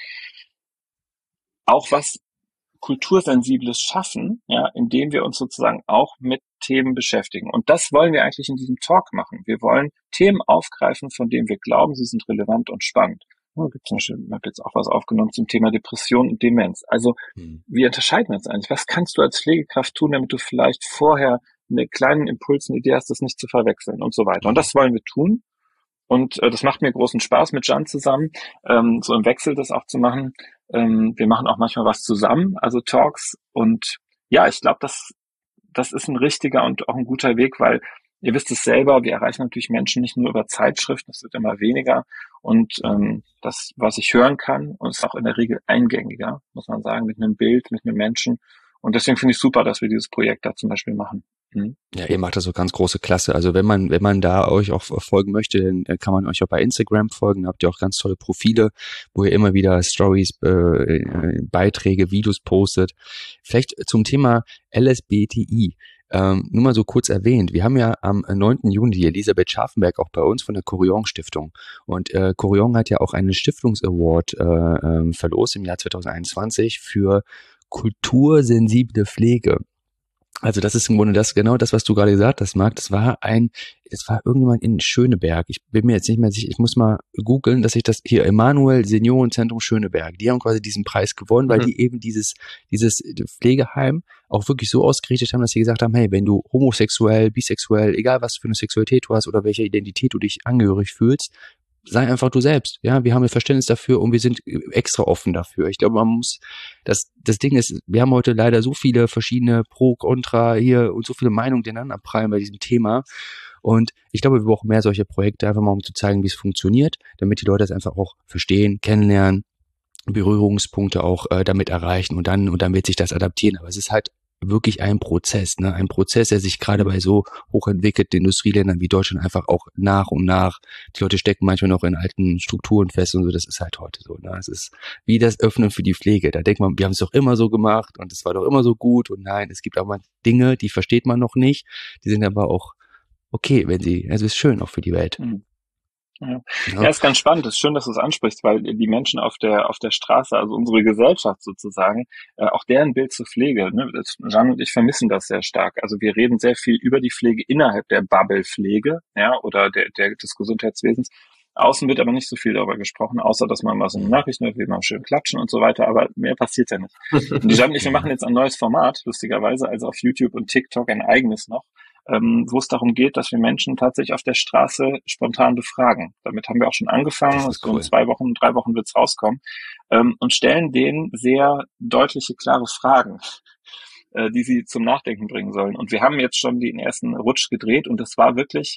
auch was Kultursensibles schaffen, ja, indem wir uns sozusagen auch mit Themen beschäftigen. Und das wollen wir eigentlich in diesem Talk machen. Wir wollen Themen aufgreifen, von denen wir glauben, sie sind relevant und spannend. Ja, gibt zum Beispiel, ich habe jetzt auch was aufgenommen zum Thema Depression und Demenz. Also, Mhm. wie unterscheiden wir uns eigentlich? Was kannst du als Pflegekraft tun, damit du vielleicht vorher einen kleinen Impuls, eine Idee hast, das nicht zu verwechseln und so weiter. Und das wollen wir tun. Und äh, das macht mir großen Spaß mit Jan zusammen, ähm, so im Wechsel das auch zu machen. Ähm, wir machen auch manchmal was zusammen, also Talks. Und ja, ich glaube, das, das ist ein richtiger und auch ein guter Weg, weil ihr wisst es selber, wir erreichen natürlich Menschen nicht nur über Zeitschriften, das wird immer weniger. Und ähm, das, was ich hören kann, und ist auch in der Regel eingängiger, muss man sagen, mit einem Bild, mit einem Menschen. Und deswegen finde ich super, dass wir dieses Projekt da zum Beispiel machen. Mhm. Ja, ihr macht das so ganz große Klasse. Also wenn man, wenn man da euch auch folgen möchte, dann kann man euch auch bei Instagram folgen. Da habt ihr auch ganz tolle Profile, wo ihr immer wieder Stories, äh, Beiträge, Videos postet. Vielleicht zum Thema L S B T I. Ähm, nur mal so kurz erwähnt. Wir haben ja am neunten Juni die Elisabeth Scharfenberg auch bei uns von der Corion Stiftung. Und äh, Corion hat ja auch einen Stiftungs-Award äh, äh, verlost im Jahr zwanzig einundzwanzig für kultursensible Pflege. Also das ist im Grunde das, genau das, was du gerade gesagt hast, Marc. Das war ein, das war irgendjemand in Schöneberg. Ich bin mir jetzt nicht mehr sicher, ich muss mal googeln, dass ich das hier, Emanuel Seniorenzentrum Schöneberg, die haben quasi diesen Preis gewonnen, weil Mhm. die eben dieses, dieses Pflegeheim auch wirklich so ausgerichtet haben, dass sie gesagt haben, hey, wenn du homosexuell, bisexuell, egal was für eine Sexualität du hast oder welcher Identität du dich angehörig fühlst, sei einfach du selbst. Ja, wir haben ein Verständnis dafür und wir sind extra offen dafür. Ich glaube, man muss, das, das Ding ist, wir haben heute leider so viele verschiedene Pro, Contra hier und so viele Meinungen, die ineinander prallen bei diesem Thema. Und ich glaube, wir brauchen mehr solche Projekte, einfach mal um zu zeigen, wie es funktioniert, damit die Leute es einfach auch verstehen, kennenlernen, Berührungspunkte auch äh, damit erreichen und dann, und dann wird sich das adaptieren. Aber es ist halt wirklich ein Prozess, ne? Ein Prozess, der sich gerade bei so hochentwickelten Industrieländern wie Deutschland einfach auch nach und nach, die Leute stecken manchmal noch in alten Strukturen fest und so, das ist halt heute so, ne? Es ist wie das Öffnen für die Pflege. Da denkt man, wir haben es doch immer so gemacht und es war doch immer so gut und nein, es gibt auch mal Dinge, die versteht man noch nicht, die sind aber auch okay, wenn sie, also es ist schön auch für die Welt. Mhm. Ja. Ja. Ja, ist ganz spannend. Es ist schön, dass du es ansprichst, weil die Menschen auf der auf der Straße, also unsere Gesellschaft sozusagen, äh, auch deren Bild zur Pflege, ne, das, Jean und ich vermissen das sehr stark. Also wir reden sehr viel über die Pflege innerhalb der Bubble Pflege, ja, oder der, der des Gesundheitswesens. Außen wird aber nicht so viel darüber gesprochen, außer dass man was in den Nachrichten hört, wie man schön klatschen und so weiter, aber mehr passiert ja nicht. Und die Jean und ich, wir machen jetzt ein neues Format, lustigerweise, also auf YouTube und TikTok ein eigenes noch, ähm, wo es darum geht, dass wir Menschen tatsächlich auf der Straße spontan befragen. Damit haben wir auch schon angefangen, Das ist so in cool. zwei Wochen, drei Wochen wird's rauskommen, ähm, und stellen denen sehr deutliche, klare Fragen, äh, die sie zum Nachdenken bringen sollen. Und wir haben jetzt schon den ersten Rutsch gedreht und das war wirklich,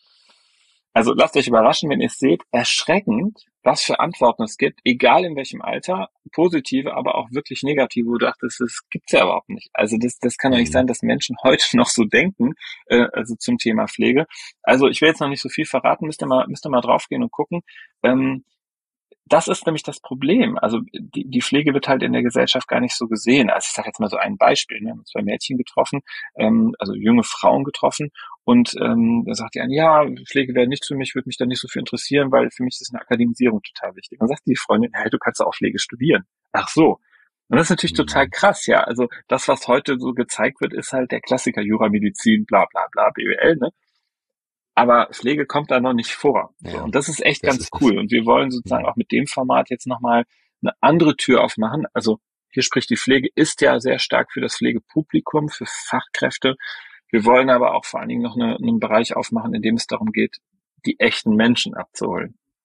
also lasst euch überraschen, wenn ihr es seht, erschreckend, was für Antworten es gibt, egal in welchem Alter, positive, aber auch wirklich negative, wo du dachtest, das gibt's ja überhaupt nicht. Also das, das kann doch nicht Mhm. sein, dass Menschen heute noch so denken, äh, also zum Thema Pflege. Also ich will jetzt noch nicht so viel verraten, müsst ihr mal, müsst ihr mal draufgehen und gucken. Ähm, Das ist nämlich das Problem. Also die, die Pflege wird halt in der Gesellschaft gar nicht so gesehen. Also ich sage jetzt mal so ein Beispiel. Wir haben zwei Mädchen getroffen, ähm, also junge Frauen getroffen. Und ähm, da sagt die eine, ja, Pflege wäre nichts für mich, würde mich da nicht so viel interessieren, weil für mich ist eine Akademisierung total wichtig. Dann sagt die Freundin, hey, du kannst auch Pflege studieren. Ach so. Und das ist natürlich Mhm. total krass, ja. Also das, was heute so gezeigt wird, ist halt der Klassiker Jura, Medizin, bla bla bla, B W L, ne? Aber Pflege kommt da noch nicht vor. So, Ja, und das ist echt das ganz ist es. cool. Und wir wollen sozusagen Mhm. auch mit dem Format jetzt nochmal eine andere Tür aufmachen. Also hier spricht die Pflege, ist ja sehr stark für das Pflegepublikum, für Fachkräfte. Wir wollen aber auch vor allen Dingen noch eine, einen Bereich aufmachen, in dem es darum geht, die echten Menschen abzuholen.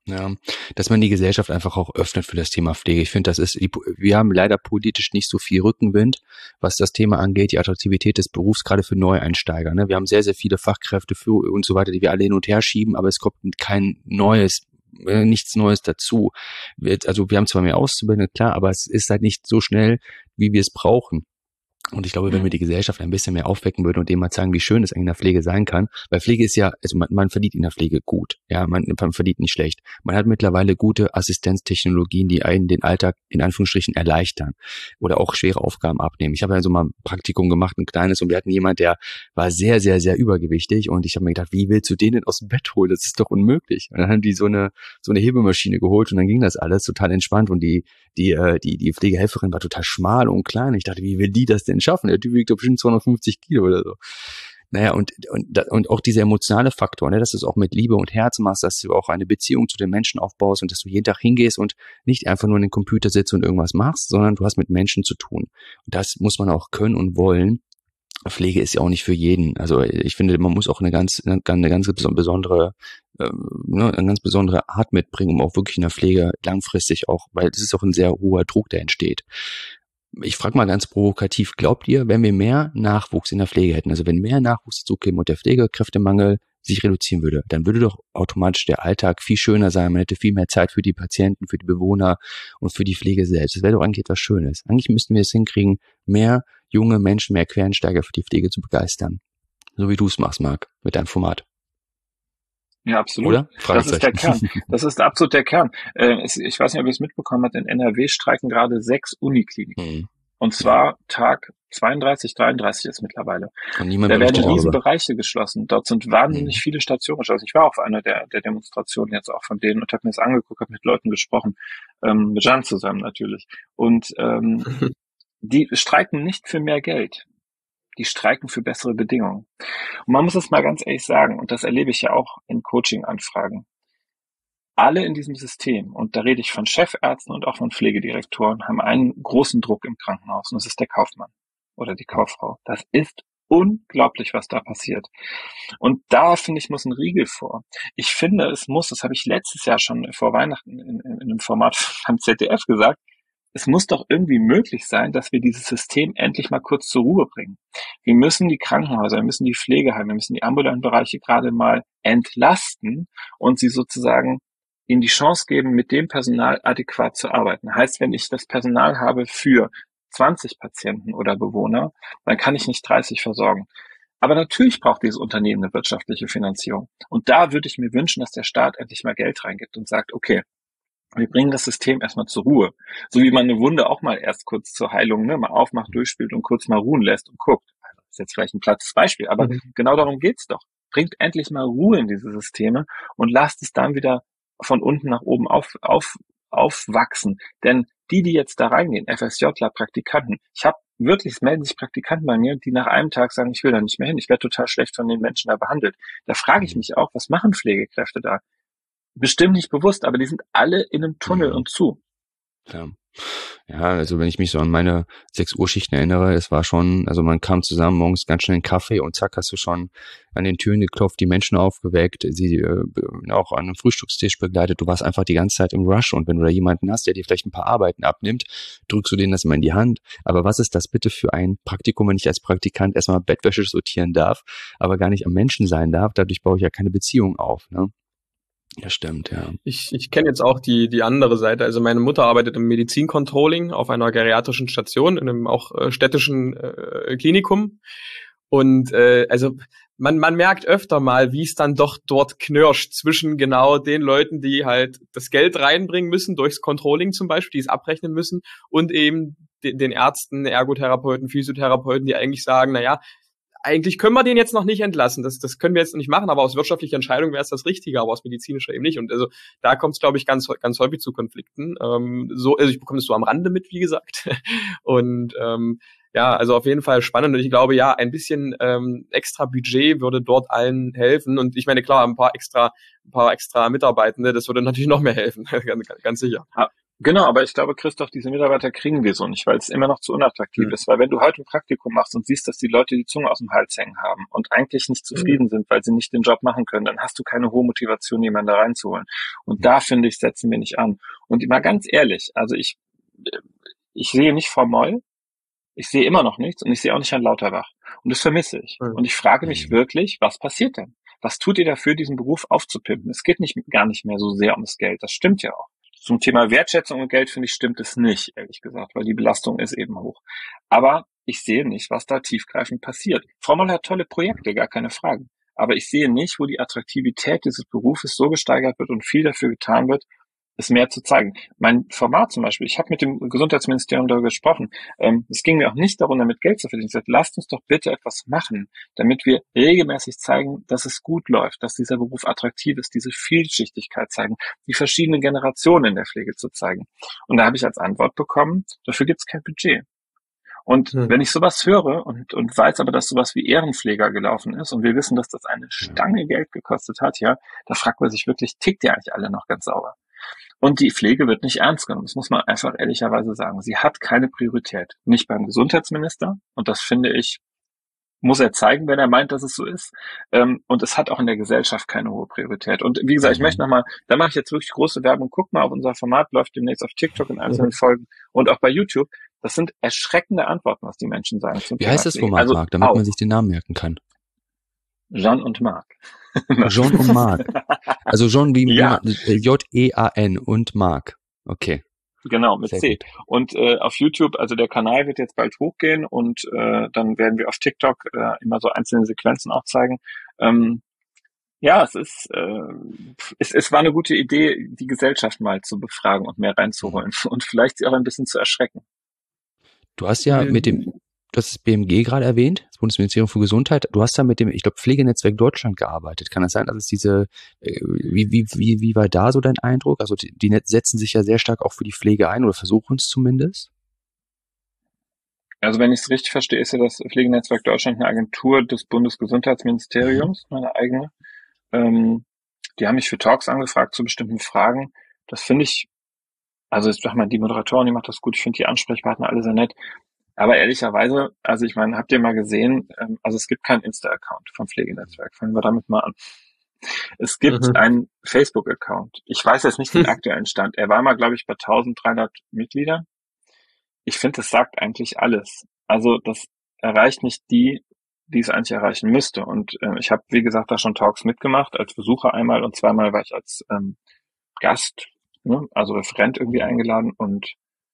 Ja, dass man die Gesellschaft einfach auch öffnet für das Thema Pflege. Ich finde, das ist, wir haben leider politisch nicht so viel Rückenwind, was das Thema angeht, die Attraktivität des Berufs, gerade für Neueinsteiger. Ne? Wir haben sehr, sehr viele Fachkräfte für und so weiter, die wir alle hin und her schieben, aber es kommt kein neues, nichts Neues dazu. Also wir haben zwar mehr Auszubildende, klar, aber es ist halt nicht so schnell, wie wir es brauchen. Und ich glaube, wenn wir die Gesellschaft ein bisschen mehr aufwecken würden und dem mal zeigen, wie schön es eigentlich in der Pflege sein kann, weil Pflege ist ja, also man, man verdient in der Pflege gut, ja, man, man verdient nicht schlecht. Man hat mittlerweile gute Assistenztechnologien, die einen den Alltag in Anführungsstrichen erleichtern oder auch schwere Aufgaben abnehmen. Ich habe ja so mal ein Praktikum gemacht, ein kleines, und wir hatten jemand, der war sehr, sehr, sehr übergewichtig, und ich habe mir gedacht, wie willst du den denn aus dem Bett holen? Das ist doch unmöglich. Und dann haben die so eine so eine Hebemaschine geholt, und dann ging das alles total entspannt, und die die äh, die die Pflegehelferin war total schmal und klein. Ich dachte, wie will die das denn schaffen? Der Typ wiegt doch bestimmt zweihundertfünfzig Kilo oder so. Naja, und, und, und auch dieser emotionale Faktor, ne, dass du es auch mit Liebe und Herz machst, dass du auch eine Beziehung zu den Menschen aufbaust und dass du jeden Tag hingehst und nicht einfach nur in den Computer sitzt und irgendwas machst, sondern du hast mit Menschen zu tun. Und das muss man auch können und wollen. Pflege ist ja auch nicht für jeden. Also ich finde, man muss auch eine ganz, eine ganz besondere, äh, ne, eine ganz besondere Art mitbringen, um auch wirklich in der Pflege langfristig auch, weil es ist auch ein sehr hoher Druck, der entsteht. Ich frage mal ganz provokativ, glaubt ihr, wenn wir mehr Nachwuchs in der Pflege hätten, also wenn mehr Nachwuchs dazu käme und der Pflegekräftemangel sich reduzieren würde, dann würde doch automatisch der Alltag viel schöner sein, man hätte viel mehr Zeit für die Patienten, für die Bewohner und für die Pflege selbst. Das wäre doch eigentlich etwas Schönes. Eigentlich müssten wir es hinkriegen, mehr junge Menschen, mehr Quereinsteiger für die Pflege zu begeistern. So wie du es machst, Marc, mit deinem Format. Ja, absolut. Oder? Das ist der Kern. Das ist absolut der Kern. Äh, es, ich weiß nicht, ob ihr es mitbekommen habt, in N R W streiken gerade sechs Unikliniken. Mhm. Und zwar Tag zweiunddreißig, dreiunddreißig ist mittlerweile. Und niemand da werden riesen darüber. Bereiche geschlossen. Dort sind wahnsinnig mhm. viele Stationen geschlossen. Ich war auf einer der, der Demonstrationen jetzt auch von denen und habe mir das angeguckt, habe mit Leuten gesprochen, ähm, mit Jan zusammen natürlich. Und ähm, die streiken nicht für mehr Geld. Die streiken für bessere Bedingungen. Und man muss es mal ganz ehrlich sagen, und das erlebe ich ja auch in Coaching-Anfragen. Alle in diesem System, und da rede ich von Chefärzten und auch von Pflegedirektoren, haben einen großen Druck im Krankenhaus, und das ist der Kaufmann oder die Kauffrau. Das ist unglaublich, was da passiert. Und da, finde ich, muss ein Riegel vor. Ich finde, es muss, das habe ich letztes Jahr schon vor Weihnachten in, in, in einem Format beim Z D F gesagt, es muss doch irgendwie möglich sein, dass wir dieses System endlich mal kurz zur Ruhe bringen. Wir müssen die Krankenhäuser, wir müssen die Pflegeheime, wir müssen die ambulanten Bereiche gerade mal entlasten und sie sozusagen ihnen die Chance geben, mit dem Personal adäquat zu arbeiten. Heißt, wenn ich das Personal habe für zwanzig Patienten oder Bewohner, dann kann ich nicht dreißig versorgen. Aber natürlich braucht dieses Unternehmen eine wirtschaftliche Finanzierung. Und da würde ich mir wünschen, dass der Staat endlich mal Geld reingibt und sagt, okay, wir bringen das System erstmal zur Ruhe. So wie man eine Wunde auch mal erst kurz zur Heilung, ne, mal aufmacht, durchspielt und kurz mal ruhen lässt und guckt. Also, das ist jetzt vielleicht ein plattes Beispiel, aber mhm. genau darum geht's doch. Bringt endlich mal Ruhe in diese Systeme und lasst es dann wieder von unten nach oben auf, auf, aufwachsen. Denn die, die jetzt da reingehen, FSJler, Praktikanten, ich habe wirklich, es melden sich Praktikanten bei mir, die nach einem Tag sagen, ich will da nicht mehr hin, ich werde total schlecht von den Menschen da behandelt. Da frage ich mich auch, was machen Pflegekräfte da? Bestimmt nicht bewusst, aber die sind alle in einem Tunnel mhm. und zu. Ja. Ja, also wenn ich mich so an meine sechs Uhr Schichten erinnere, es war schon, also man kam zusammen morgens ganz schnell einen Kaffee und zack, hast du schon an den Türen geklopft, die Menschen aufgeweckt, sie äh, auch an einem Frühstückstisch begleitet. Du warst einfach die ganze Zeit im Rush, und wenn du da jemanden hast, der dir vielleicht ein paar Arbeiten abnimmt, drückst du denen das immer in die Hand. Aber was ist das bitte für ein Praktikum, wenn ich als Praktikant erstmal Bettwäsche sortieren darf, aber gar nicht am Menschen sein darf? Dadurch baue ich ja keine Beziehung auf, ne? Ja, stimmt, ja. Ich, ich kenne jetzt auch die, die andere Seite. Also meine Mutter arbeitet im Medizincontrolling auf einer geriatrischen Station, in einem auch äh, städtischen äh, Klinikum. Und äh, also man, man merkt öfter mal, wie es dann doch dort knirscht zwischen genau den Leuten, die halt das Geld reinbringen müssen, durchs Controlling zum Beispiel, die es abrechnen müssen, und eben de, den Ärzten, Ergotherapeuten, Physiotherapeuten, die eigentlich sagen, naja, eigentlich können wir den jetzt noch nicht entlassen. Das, das können wir jetzt noch nicht machen, aber aus wirtschaftlicher Entscheidung wäre es das Richtige, aber aus medizinischer eben nicht. Und also da kommt es, glaube ich, ganz, ganz häufig zu Konflikten. Ähm, so, also ich bekomme das so am Rande mit, wie gesagt. Und ähm, ja, also auf jeden Fall spannend. Und ich glaube, ja, ein bisschen ähm, extra Budget würde dort allen helfen. Und ich meine, klar, ein paar extra, ein paar extra Mitarbeitende, das würde natürlich noch mehr helfen, ganz, ganz sicher. Genau, aber ich glaube, Christoph, diese Mitarbeiter kriegen wir so nicht, weil es immer noch zu unattraktiv Mhm. ist. Weil wenn du heute ein Praktikum machst und siehst, dass die Leute die Zunge aus dem Hals hängen haben und eigentlich nicht zufrieden sind, weil sie nicht den Job machen können, dann hast du keine hohe Motivation, jemanden da reinzuholen. Und da, finde ich, setzen wir nicht an. Und mal ganz ehrlich, also ich, ich sehe nicht Frau Moll, ich sehe immer noch nichts und ich sehe auch nicht Herrn Lauterbach. Und das vermisse ich. Mhm. Und ich frage mich wirklich, was passiert denn? Was tut ihr dafür, diesen Beruf aufzupimpen? Es geht nicht, gar nicht mehr so sehr ums Geld. Das stimmt ja auch. Zum Thema Wertschätzung und Geld, finde ich, stimmt es nicht, ehrlich gesagt, weil die Belastung ist eben hoch. Aber ich sehe nicht, was da tiefgreifend passiert. Frau Moll hat tolle Projekte, gar keine Frage. Aber ich sehe nicht, wo die Attraktivität dieses Berufes so gesteigert wird und viel dafür getan wird, es mehr zu zeigen. Mein Format zum Beispiel, ich habe mit dem Gesundheitsministerium darüber gesprochen. Ähm, es ging mir auch nicht darum, damit Geld zu verdienen. Ich sagte, lasst uns doch bitte etwas machen, damit wir regelmäßig zeigen, dass es gut läuft, dass dieser Beruf attraktiv ist, diese Vielschichtigkeit zeigen, die verschiedenen Generationen in der Pflege zu zeigen. Und da habe ich als Antwort bekommen, dafür gibt es kein Budget. Und Hm. wenn ich sowas höre und, und weiß aber, dass sowas wie Ehrenpfleger gelaufen ist und wir wissen, dass das eine Stange Geld gekostet hat, ja, da fragt man sich wirklich, tickt ihr eigentlich alle noch ganz sauber? Und die Pflege wird nicht ernst genommen. Das muss man einfach ehrlicherweise sagen. Sie hat keine Priorität. Nicht beim Gesundheitsminister. Und das finde ich, muss er zeigen, wenn er meint, dass es so ist. Und es hat auch in der Gesellschaft keine hohe Priorität. Und wie gesagt, ich möchte nochmal, da mache ich jetzt wirklich große Werbung. Guck mal auf unser Format, läuft demnächst auf TikTok in einzelnen Mhm. Folgen und auch bei YouTube. Das sind erschreckende Antworten, was die Menschen sagen zum Wie Thema heißt das Pflege. Format, Also Marc, damit auch man sich den Namen merken kann? Jean und Marc. Jean und Marc. Also Jean wie, Ja. wie J E A N und Marc. Okay. Genau, mit Sehr C. gut. Und äh, auf YouTube, also der Kanal wird jetzt bald hochgehen und äh, dann werden wir auf TikTok äh, immer so einzelne Sequenzen auch zeigen. Ähm, ja, es ist, äh, es, es war eine gute Idee, die Gesellschaft mal zu befragen und mehr reinzuholen und vielleicht sie auch ein bisschen zu erschrecken. Du hast ja mit dem, du hast das B M G gerade erwähnt, das Bundesministerium für Gesundheit. Du hast da mit dem, ich glaube, Pflegenetzwerk Deutschland gearbeitet. Kann das sein, dass es diese, äh, wie, wie, wie, wie war da so dein Eindruck? Also die, die setzen sich ja sehr stark auch für die Pflege ein oder versuchen es zumindest. Also wenn ich es richtig verstehe, ist ja das Pflegenetzwerk Deutschland eine Agentur des Bundesgesundheitsministeriums, Mhm. meine eigene. Ähm, die haben mich für Talks angefragt zu bestimmten Fragen. Das finde ich, also ich sag mal, die Moderatorin, die macht das gut. Ich finde die Ansprechpartner alle sehr nett. Aber ehrlicherweise, also ich meine, habt ihr mal gesehen, ähm, also es gibt keinen Insta-Account vom Pflegenetzwerk. Fangen wir damit mal an. Es gibt Mhm. einen Facebook-Account. Ich weiß jetzt nicht den aktuellen Stand. Er war mal, glaube ich, bei dreizehnhundert Mitgliedern. Ich finde, das sagt eigentlich alles. Also das erreicht nicht die, die es eigentlich erreichen müsste. Und äh, ich habe, wie gesagt, da schon Talks mitgemacht, als Besucher einmal und zweimal war ich als ähm, Gast, ne, also Referent irgendwie eingeladen und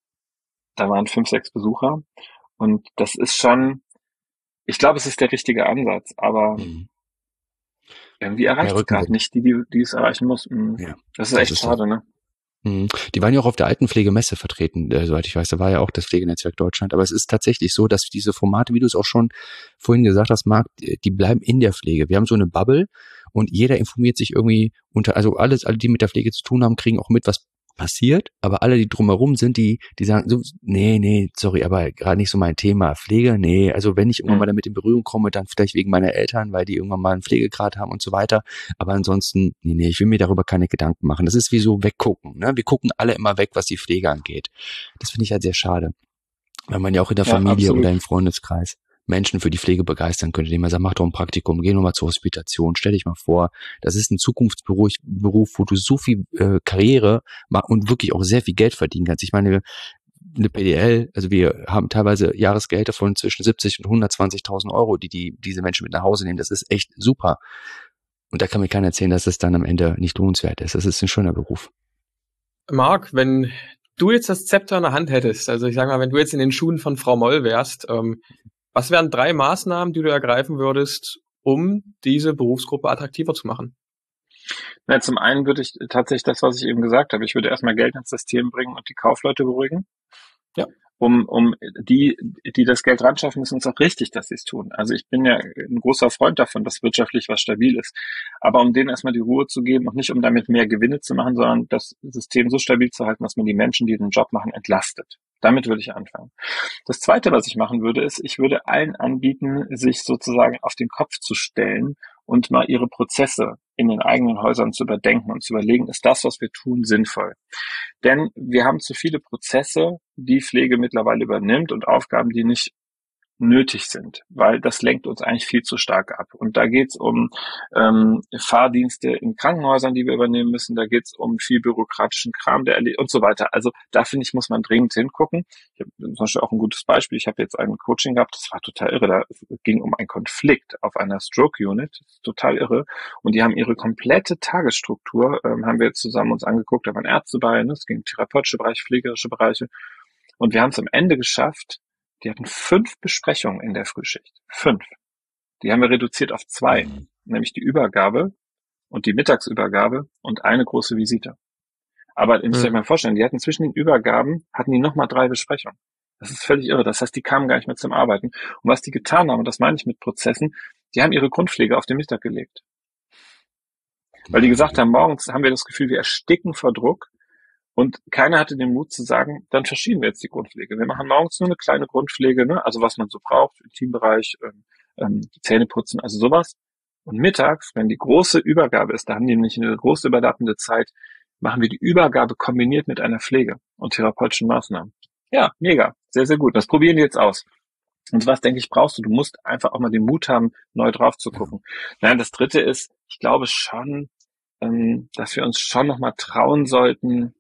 da waren fünf, sechs Besucher. Und das ist schon, ich glaube, es ist der richtige Ansatz, aber Mhm. irgendwie erreicht es gerade Rückenwind. nicht die, die, die es erreichen muss. Mhm. Ja, Das ist das echt ist so. schade, ne? Mhm. Die waren ja auch auf der Altenpflegemesse vertreten, äh, soweit ich weiß. Da war ja auch das Pflegenetzwerk Deutschland. Aber es ist tatsächlich so, dass diese Formate, wie du es auch schon vorhin gesagt hast, Marc, die bleiben in der Pflege. Wir haben so eine Bubble und jeder informiert sich irgendwie unter, also alles, alle, die mit der Pflege zu tun haben, kriegen auch mit, was passiert, aber alle, die drumherum sind, die, die sagen so, nee, nee, sorry, aber gerade nicht so mein Thema. Pflege, nee, also wenn ich irgendwann Mhm. mal damit in Berührung komme, dann vielleicht wegen meiner Eltern, weil die irgendwann mal einen Pflegegrad haben und so weiter. Aber ansonsten, nee, nee, ich will mir darüber keine Gedanken machen. Das ist wie so weggucken, ne? Wir gucken alle immer weg, was die Pflege angeht. Das finde ich halt sehr schade. Weil man ja auch in der Ja, Familie absolut. oder im Freundeskreis Menschen für die Pflege begeistern könnte, indem man sagt, mach doch ein Praktikum, geh nochmal zur Hospitation, stell dich mal vor, das ist ein Zukunftsberuf, Beruf, wo du so viel äh, Karriere ma- und wirklich auch sehr viel Geld verdienen kannst. Ich meine, eine P D L, also wir haben teilweise Jahresgehälter von zwischen siebzig und hundertzwanzigtausend Euro, die, die diese Menschen mit nach Hause nehmen. Das ist echt super. Und da kann mir keiner erzählen, dass es dann am Ende nicht lohnenswert ist. Das ist ein schöner Beruf. Marc, wenn du jetzt das Zepter in der Hand hättest, also ich sag mal, wenn du jetzt in den Schuhen von Frau Moll wärst, ähm, was wären drei Maßnahmen, die du ergreifen würdest, um diese Berufsgruppe attraktiver zu machen? Ja, zum einen würde ich tatsächlich das, was ich eben gesagt habe, ich würde erstmal Geld ins System bringen und die Kaufleute beruhigen. Ja. Um, um die, die das Geld ran schaffen, ist uns auch richtig, dass sie es tun. Also ich bin ja ein großer Freund davon, dass wirtschaftlich was stabil ist. Aber um denen erstmal die Ruhe zu geben und nicht um damit mehr Gewinne zu machen, sondern das System so stabil zu halten, dass man die Menschen, die den Job machen, entlastet. Damit würde ich anfangen. Das Zweite, was ich machen würde, ist, ich würde allen anbieten, sich sozusagen auf den Kopf zu stellen und mal ihre Prozesse in den eigenen Häusern zu überdenken und zu überlegen, ist das, was wir tun, sinnvoll? Denn wir haben zu viele Prozesse, die Pflege mittlerweile übernimmt und Aufgaben, die nicht nötig sind, weil das lenkt uns eigentlich viel zu stark ab. Und da geht's um ähm, Fahrdienste in Krankenhäusern, die wir übernehmen müssen, da geht's um viel bürokratischen Kram der erle- und so weiter. Also da finde ich, muss man dringend hingucken. Ich habe zum Beispiel auch ein gutes Beispiel. Ich habe jetzt ein Coaching gehabt, das war total irre. Da ging um einen Konflikt auf einer Stroke-Unit, das ist total irre. Und die haben ihre komplette Tagesstruktur, ähm, haben wir jetzt zusammen uns angeguckt, da waren Ärzte bei, ne? Es ging therapeutische Bereiche, pflegerische Bereiche. Und wir haben es am Ende geschafft. Die hatten fünf Besprechungen in der Frühschicht. Fünf. Die haben wir reduziert auf zwei, mhm. nämlich die Übergabe und die Mittagsübergabe und eine große Visite. Aber ihr müsst euch mal vorstellen, die hatten zwischen den Übergaben, hatten die nochmal drei Besprechungen. Das ist völlig irre. Das heißt, die kamen gar nicht mehr zum Arbeiten. Und was die getan haben, und das meine ich mit Prozessen, die haben ihre Grundpflege auf den Mittag gelegt. Weil die gesagt haben, morgens haben wir das Gefühl, wir ersticken vor Druck. Und keiner hatte den Mut zu sagen, dann verschieben wir jetzt die Grundpflege. Wir machen morgens nur eine kleine Grundpflege, ne? Also was man so braucht, im Teambereich, ähm, ähm, die Zähne putzen, also sowas. Und mittags, wenn die große Übergabe ist, da haben die nämlich eine große überlappende Zeit, machen wir die Übergabe kombiniert mit einer Pflege und therapeutischen Maßnahmen. Ja, mega, sehr, sehr gut. Das probieren die jetzt aus. Und was, denke ich, brauchst du? Du musst einfach auch mal den Mut haben, neu drauf zu gucken. Nein, das Dritte ist, ich glaube schon, ähm, dass wir uns schon nochmal trauen sollten,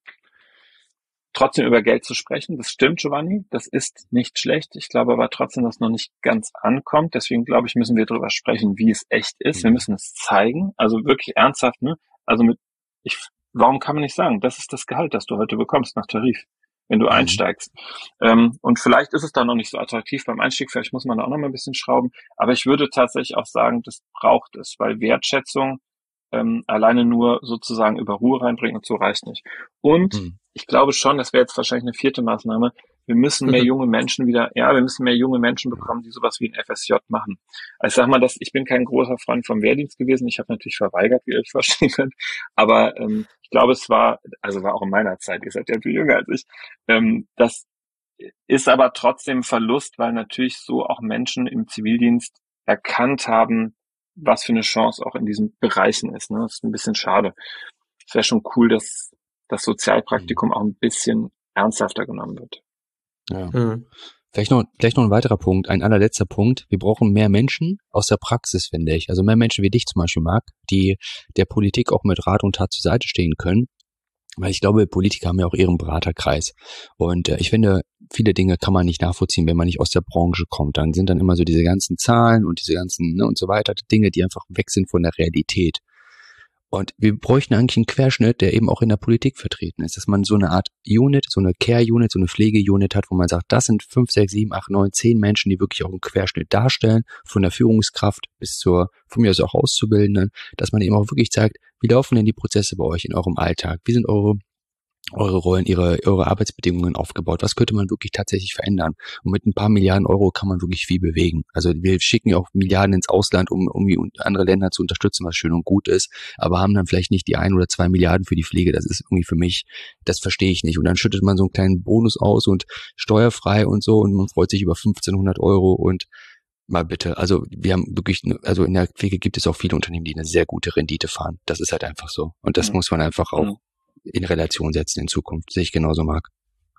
trotzdem über Geld zu sprechen. Das stimmt, Giovanni. Das ist nicht schlecht. Ich glaube aber trotzdem, dass es noch nicht ganz ankommt. Deswegen glaube ich, müssen wir darüber sprechen, wie es echt ist. Wir müssen es zeigen. Also wirklich ernsthaft, ne? Also mit, ich, warum kann man nicht sagen, das ist das Gehalt, das du heute bekommst nach Tarif, wenn du mhm. einsteigst. Ähm, und vielleicht ist es da noch nicht so attraktiv beim Einstieg. Vielleicht muss man da auch noch mal ein bisschen schrauben. Aber ich würde tatsächlich auch sagen, das braucht es, weil Wertschätzung ähm, alleine nur sozusagen über Ruhe reinbringen und so reicht nicht. Und mhm. ich glaube schon, das wäre jetzt wahrscheinlich eine vierte Maßnahme, wir müssen mehr junge Menschen wieder, ja, wir müssen mehr junge Menschen bekommen, die sowas wie ein F S J machen. Also ich sag mal, dass ich bin kein großer Freund vom Wehrdienst gewesen, ich habe natürlich verweigert, wie ihr euch verstehen könnt, aber ähm, ich glaube, es war, also war auch in meiner Zeit, ihr seid ja viel jünger als ich, ähm, das ist aber trotzdem Verlust, weil natürlich so auch Menschen im Zivildienst erkannt haben, was für eine Chance auch in diesen Bereichen ist. Ne? Das ist ein bisschen schade. Es wäre schon cool, dass das Sozialpraktikum auch ein bisschen ernsthafter genommen wird. Ja. Mhm. Vielleicht noch, vielleicht noch ein weiterer Punkt, ein allerletzter Punkt. Wir brauchen mehr Menschen aus der Praxis, finde ich. Also mehr Menschen wie dich zum Beispiel, Marc, die der Politik auch mit Rat und Tat zur Seite stehen können. Weil ich glaube, Politiker haben ja auch ihren Beraterkreis. Und äh, ich finde, viele Dinge kann man nicht nachvollziehen, wenn man nicht aus der Branche kommt. Dann sind dann immer so diese ganzen Zahlen und diese ganzen, ne, und so weiter, Dinge, die einfach weg sind von der Realität. Und wir bräuchten eigentlich einen Querschnitt, der eben auch in der Politik vertreten ist, dass man so eine Art Unit, so eine Care-Unit, so eine Pflege-Unit hat, wo man sagt, das sind fünf, sechs, sieben, acht, neun, zehn Menschen, die wirklich auch einen Querschnitt darstellen, von der Führungskraft bis zur, von mir aus auch Auszubildenden, dass man eben auch wirklich zeigt, wie laufen denn die Prozesse bei euch in eurem Alltag? Wie sind eure eure Rollen, ihre, eure Arbeitsbedingungen aufgebaut? Was könnte man wirklich tatsächlich verändern? Und mit ein paar Milliarden Euro kann man wirklich viel bewegen. Also wir schicken ja auch Milliarden ins Ausland, um irgendwie andere Länder zu unterstützen, was schön und gut ist, aber haben dann vielleicht nicht die ein oder zwei Milliarden für die Pflege. Das ist irgendwie für mich, das verstehe ich nicht. Und dann schüttet man so einen kleinen Bonus aus und steuerfrei und so und man freut sich über fünfzehnhundert Euro und mal bitte. Also wir haben wirklich, also in der Pflege gibt es auch viele Unternehmen, die eine sehr gute Rendite fahren. Das ist halt einfach so. Und das mhm. muss man einfach auch in Relation setzen in Zukunft. Sehe ich genauso, Marc.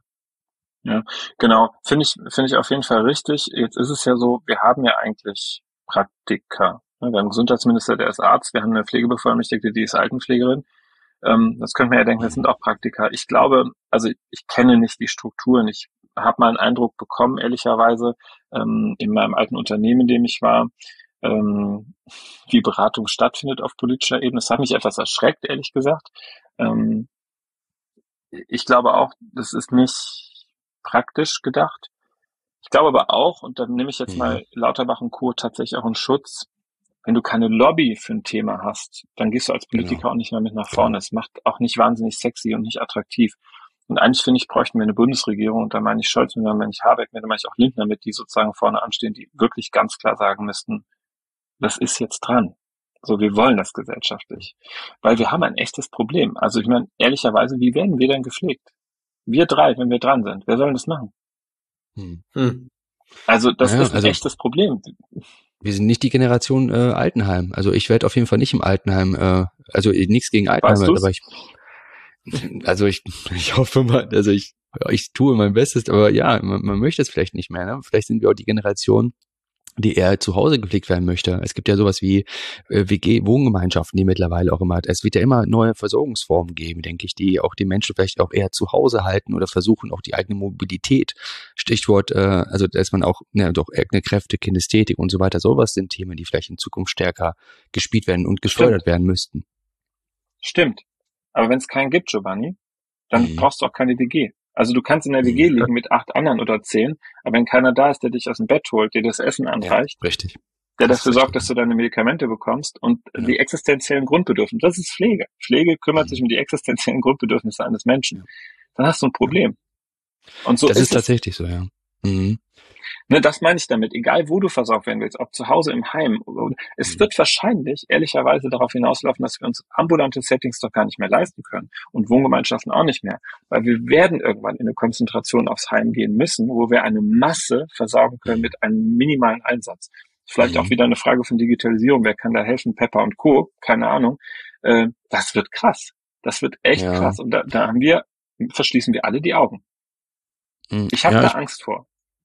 Ja, genau. Finde ich, finde ich auf jeden Fall richtig. Jetzt ist es ja so, wir haben ja eigentlich Praktika. Wir haben einen Gesundheitsminister, der ist Arzt. Wir haben eine Pflegebevollmächtigte, die ist Altenpflegerin. Das könnte man ja denken, das sind auch Praktika. Ich glaube, also ich kenne nicht die Strukturen. Ich habe mal einen Eindruck bekommen, ehrlicherweise, in meinem alten Unternehmen, in dem ich war, wie Beratung stattfindet auf politischer Ebene. Das hat mich etwas erschreckt, ehrlich gesagt. Ich glaube auch, das ist nicht praktisch gedacht. Ich glaube aber auch, und dann nehme ich jetzt mal Lauterbach und Co. tatsächlich auch in Schutz, wenn du keine Lobby für ein Thema hast, dann gehst du als Politiker genau. auch nicht mehr mit nach vorne. Es macht auch nicht wahnsinnig sexy und nicht attraktiv. Und eigentlich, finde ich, bräuchten wir eine Bundesregierung, und da meine ich Scholz mit, da meine ich Habeck mit, da meine ich auch Lindner mit, die sozusagen vorne anstehen, die wirklich ganz klar sagen müssten, das ist jetzt dran. So, wir wollen das gesellschaftlich. Weil wir haben ein echtes Problem. Also ich meine, ehrlicherweise, wie werden wir denn gepflegt? Wir drei, wenn wir dran sind. Wer soll das machen? Hm. Also das ja, ist ein also, echtes Problem. wir sind nicht die Generation äh, Altenheim. Also ich werde auf jeden Fall nicht im Altenheim, äh, also nichts gegen Altenheim, aber ich, also ich, ich hoffe mal, also ich, ich tue mein Bestes, aber ja, man, man möchte es vielleicht nicht mehr. Ne? Vielleicht sind wir auch die Generation, die eher zu Hause gepflegt werden möchte. Es gibt ja sowas wie äh, W G-Wohngemeinschaften, die mittlerweile auch immer, es wird ja immer neue Versorgungsformen geben, denke ich, die auch die Menschen vielleicht auch eher zu Hause halten oder versuchen auch die eigene Mobilität. Stichwort, äh, also dass man auch, ne, doch eigene Kräfte, Kinästhetik und so weiter, sowas sind Themen, die vielleicht in Zukunft stärker gespielt werden und gefördert Stimmt. werden müssten. Stimmt. Aber wenn es keinen gibt, Giovanni, dann mhm. brauchst du auch keine W G. Also du kannst in der W G liegen mit acht anderen oder zehn, aber wenn keiner da ist, der dich aus dem Bett holt, dir das Essen anreicht, ja, richtig. der das dafür sorgt, dass du deine Medikamente bekommst und ja. die existenziellen Grundbedürfnisse, das ist Pflege. Pflege kümmert mhm. sich um die existenziellen Grundbedürfnisse eines Menschen. Ja. Dann hast du ein Problem. Und so das ist ist tatsächlich so, ja. Mhm. Ne, das meine ich damit. Egal, wo du versorgt werden willst, ob zu Hause, im Heim. Es wird wahrscheinlich ehrlicherweise darauf hinauslaufen, dass wir uns ambulante Settings doch gar nicht mehr leisten können und Wohngemeinschaften auch nicht mehr. Weil wir werden irgendwann in eine Konzentration aufs Heim gehen müssen, wo wir eine Masse versorgen können mit einem minimalen Einsatz. Vielleicht mhm. auch wieder eine Frage von Digitalisierung. Wer kann da helfen? Pepper und Co. Keine Ahnung. Äh, das wird krass. Das wird echt ja. krass. Und da, da haben wir, verschließen wir alle die Augen. Mhm. Ich habe ja, da ich Angst vor.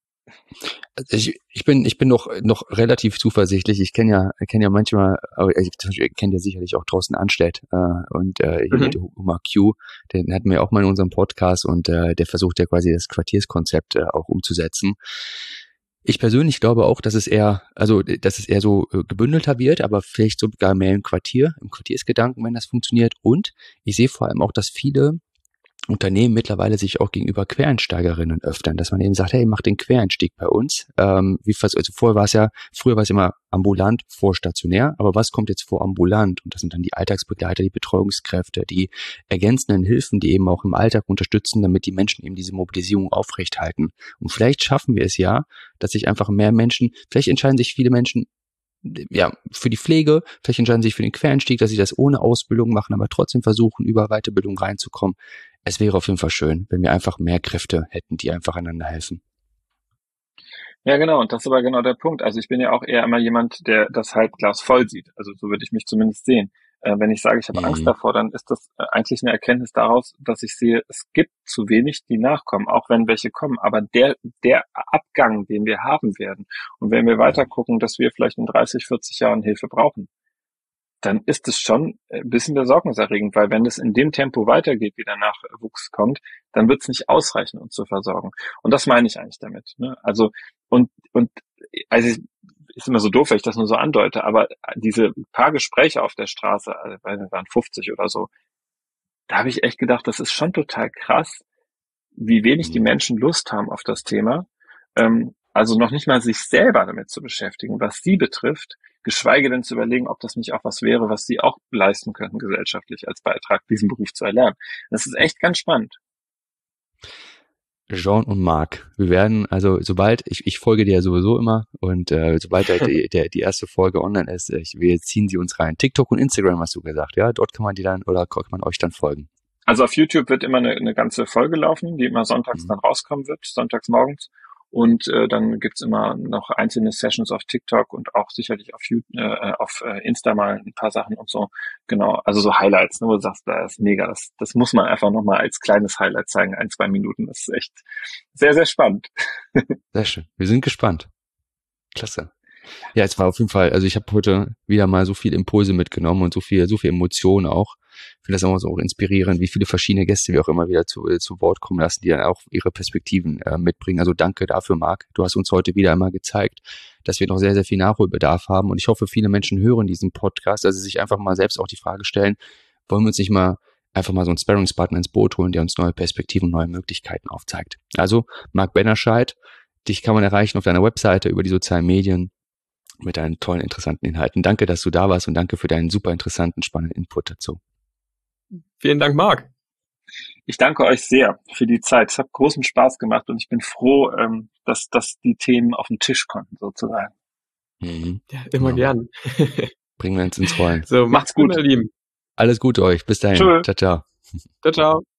Ich, ich bin ich bin noch noch relativ zuversichtlich. Ich kenne ja kenne ja manchmal, ich kenne ja sicherlich auch draußen Anstedt äh, und äh, hier mhm. der Hummer Q, den hatten wir auch mal in unserem Podcast und äh, der versucht ja quasi das Quartierskonzept äh, auch umzusetzen. Ich persönlich glaube auch, dass es eher also dass es eher so äh, gebündelter wird, aber vielleicht sogar mehr im Quartier, im Quartiersgedanken, wenn das funktioniert. Und ich sehe vor allem auch, dass viele Unternehmen mittlerweile sich auch gegenüber Quereinsteigerinnen öffnen, dass man eben sagt, hey, mach den Quereinstieg bei uns. Ähm, wie fast, also vorher war es ja, früher war es immer ambulant vor stationär, aber was kommt jetzt vor ambulant? Und das sind dann die Alltagsbegleiter, die Betreuungskräfte, die ergänzenden Hilfen, die eben auch im Alltag unterstützen, damit die Menschen eben diese Mobilisierung aufrechthalten. Und vielleicht schaffen wir es ja, dass sich einfach mehr Menschen, vielleicht entscheiden sich viele Menschen ja, für die Pflege, vielleicht entscheiden sich für den Quereinstieg, dass sie das ohne Ausbildung machen, aber trotzdem versuchen, über Weiterbildung reinzukommen. Es wäre auf jeden Fall schön, wenn wir einfach mehr Kräfte hätten, die einfach einander helfen. Ja, genau. Und das ist aber genau der Punkt. Also ich bin ja auch eher immer jemand, der das Halbglas voll sieht. Also so würde ich mich zumindest sehen. Äh, wenn ich sage, ich habe mhm. Angst davor, dann ist das äh, eigentlich eine Erkenntnis daraus, dass ich sehe, es gibt zu wenig, die nachkommen, auch wenn welche kommen. Aber der der Abgang, den wir haben werden, und wenn wir weiter gucken, dass wir vielleicht in dreißig, vierzig Jahren Hilfe brauchen, dann ist es schon ein bisschen besorgniserregend, weil wenn es in dem Tempo weitergeht, wie der Nachwuchs kommt, dann wird es nicht ausreichen, uns zu versorgen. Und das meine ich eigentlich damit. Ne? Also und und also ist immer so doof, wenn ich das nur so andeute, aber diese paar Gespräche auf der Straße, also es waren fünfzig oder so, da habe ich echt gedacht, das ist schon total krass, wie wenig die Menschen Lust haben auf das Thema. Ähm, also noch nicht mal sich selber damit zu beschäftigen, was sie betrifft, geschweige denn zu überlegen, ob das nicht auch was wäre, was sie auch leisten könnten gesellschaftlich als Beitrag, diesen Beruf zu erlernen. Das ist echt ganz spannend. Jean und Marc, wir werden, also sobald, ich, ich folge dir ja sowieso immer und äh, sobald der, der, die erste Folge online ist, ich, wir ziehen sie uns rein. TikTok und Instagram hast du gesagt, ja? Dort kann man die dann, oder kann man euch dann folgen? Also auf YouTube wird immer eine, eine ganze Folge laufen, die immer sonntags mhm. dann rauskommen wird, sonntags morgens. Und äh, dann gibt's immer noch einzelne Sessions auf TikTok und auch sicherlich auf YouTube, äh, auf äh, Insta mal ein paar Sachen und so. Genau, also so Highlights, ne, wo du sagst, das ist mega. Das, das muss man einfach nochmal als kleines Highlight zeigen, ein, zwei Minuten. Das ist echt sehr, sehr spannend. Sehr schön. Wir sind gespannt. Klasse. Ja, es war auf jeden Fall, also ich habe heute wieder mal so viel Impulse mitgenommen und so viel, so viel Emotionen auch. Ich finde das auch so auch inspirierend, wie viele verschiedene Gäste wir auch immer wieder zu, äh, zu Wort kommen lassen, die dann auch ihre Perspektiven äh, mitbringen. Also danke dafür, Marc. Du hast uns heute wieder einmal gezeigt, dass wir noch sehr, sehr viel Nachholbedarf haben. Und ich hoffe, viele Menschen hören diesen Podcast, dass sie sich einfach mal selbst auch die Frage stellen, wollen wir uns nicht mal einfach mal so einen Sparringspartner ins Boot holen, der uns neue Perspektiven, neue Möglichkeiten aufzeigt. Also, Marc Bennerscheid, dich kann man erreichen auf deiner Webseite, über die sozialen Medien, mit deinen tollen, interessanten Inhalten. Danke, dass du da warst und danke für deinen super interessanten, spannenden Input dazu. Vielen Dank, Marc. Ich danke euch sehr für die Zeit. Es hat großen Spaß gemacht und ich bin froh, dass, dass die Themen auf den Tisch konnten, sozusagen. Mhm. Ja, immer ja. gern. Bringen wir uns ins Rollen. So, macht's gut, meine Lieben. Alles Gute euch. Bis dahin. Tschö. Ciao, ciao. Ciao, ciao.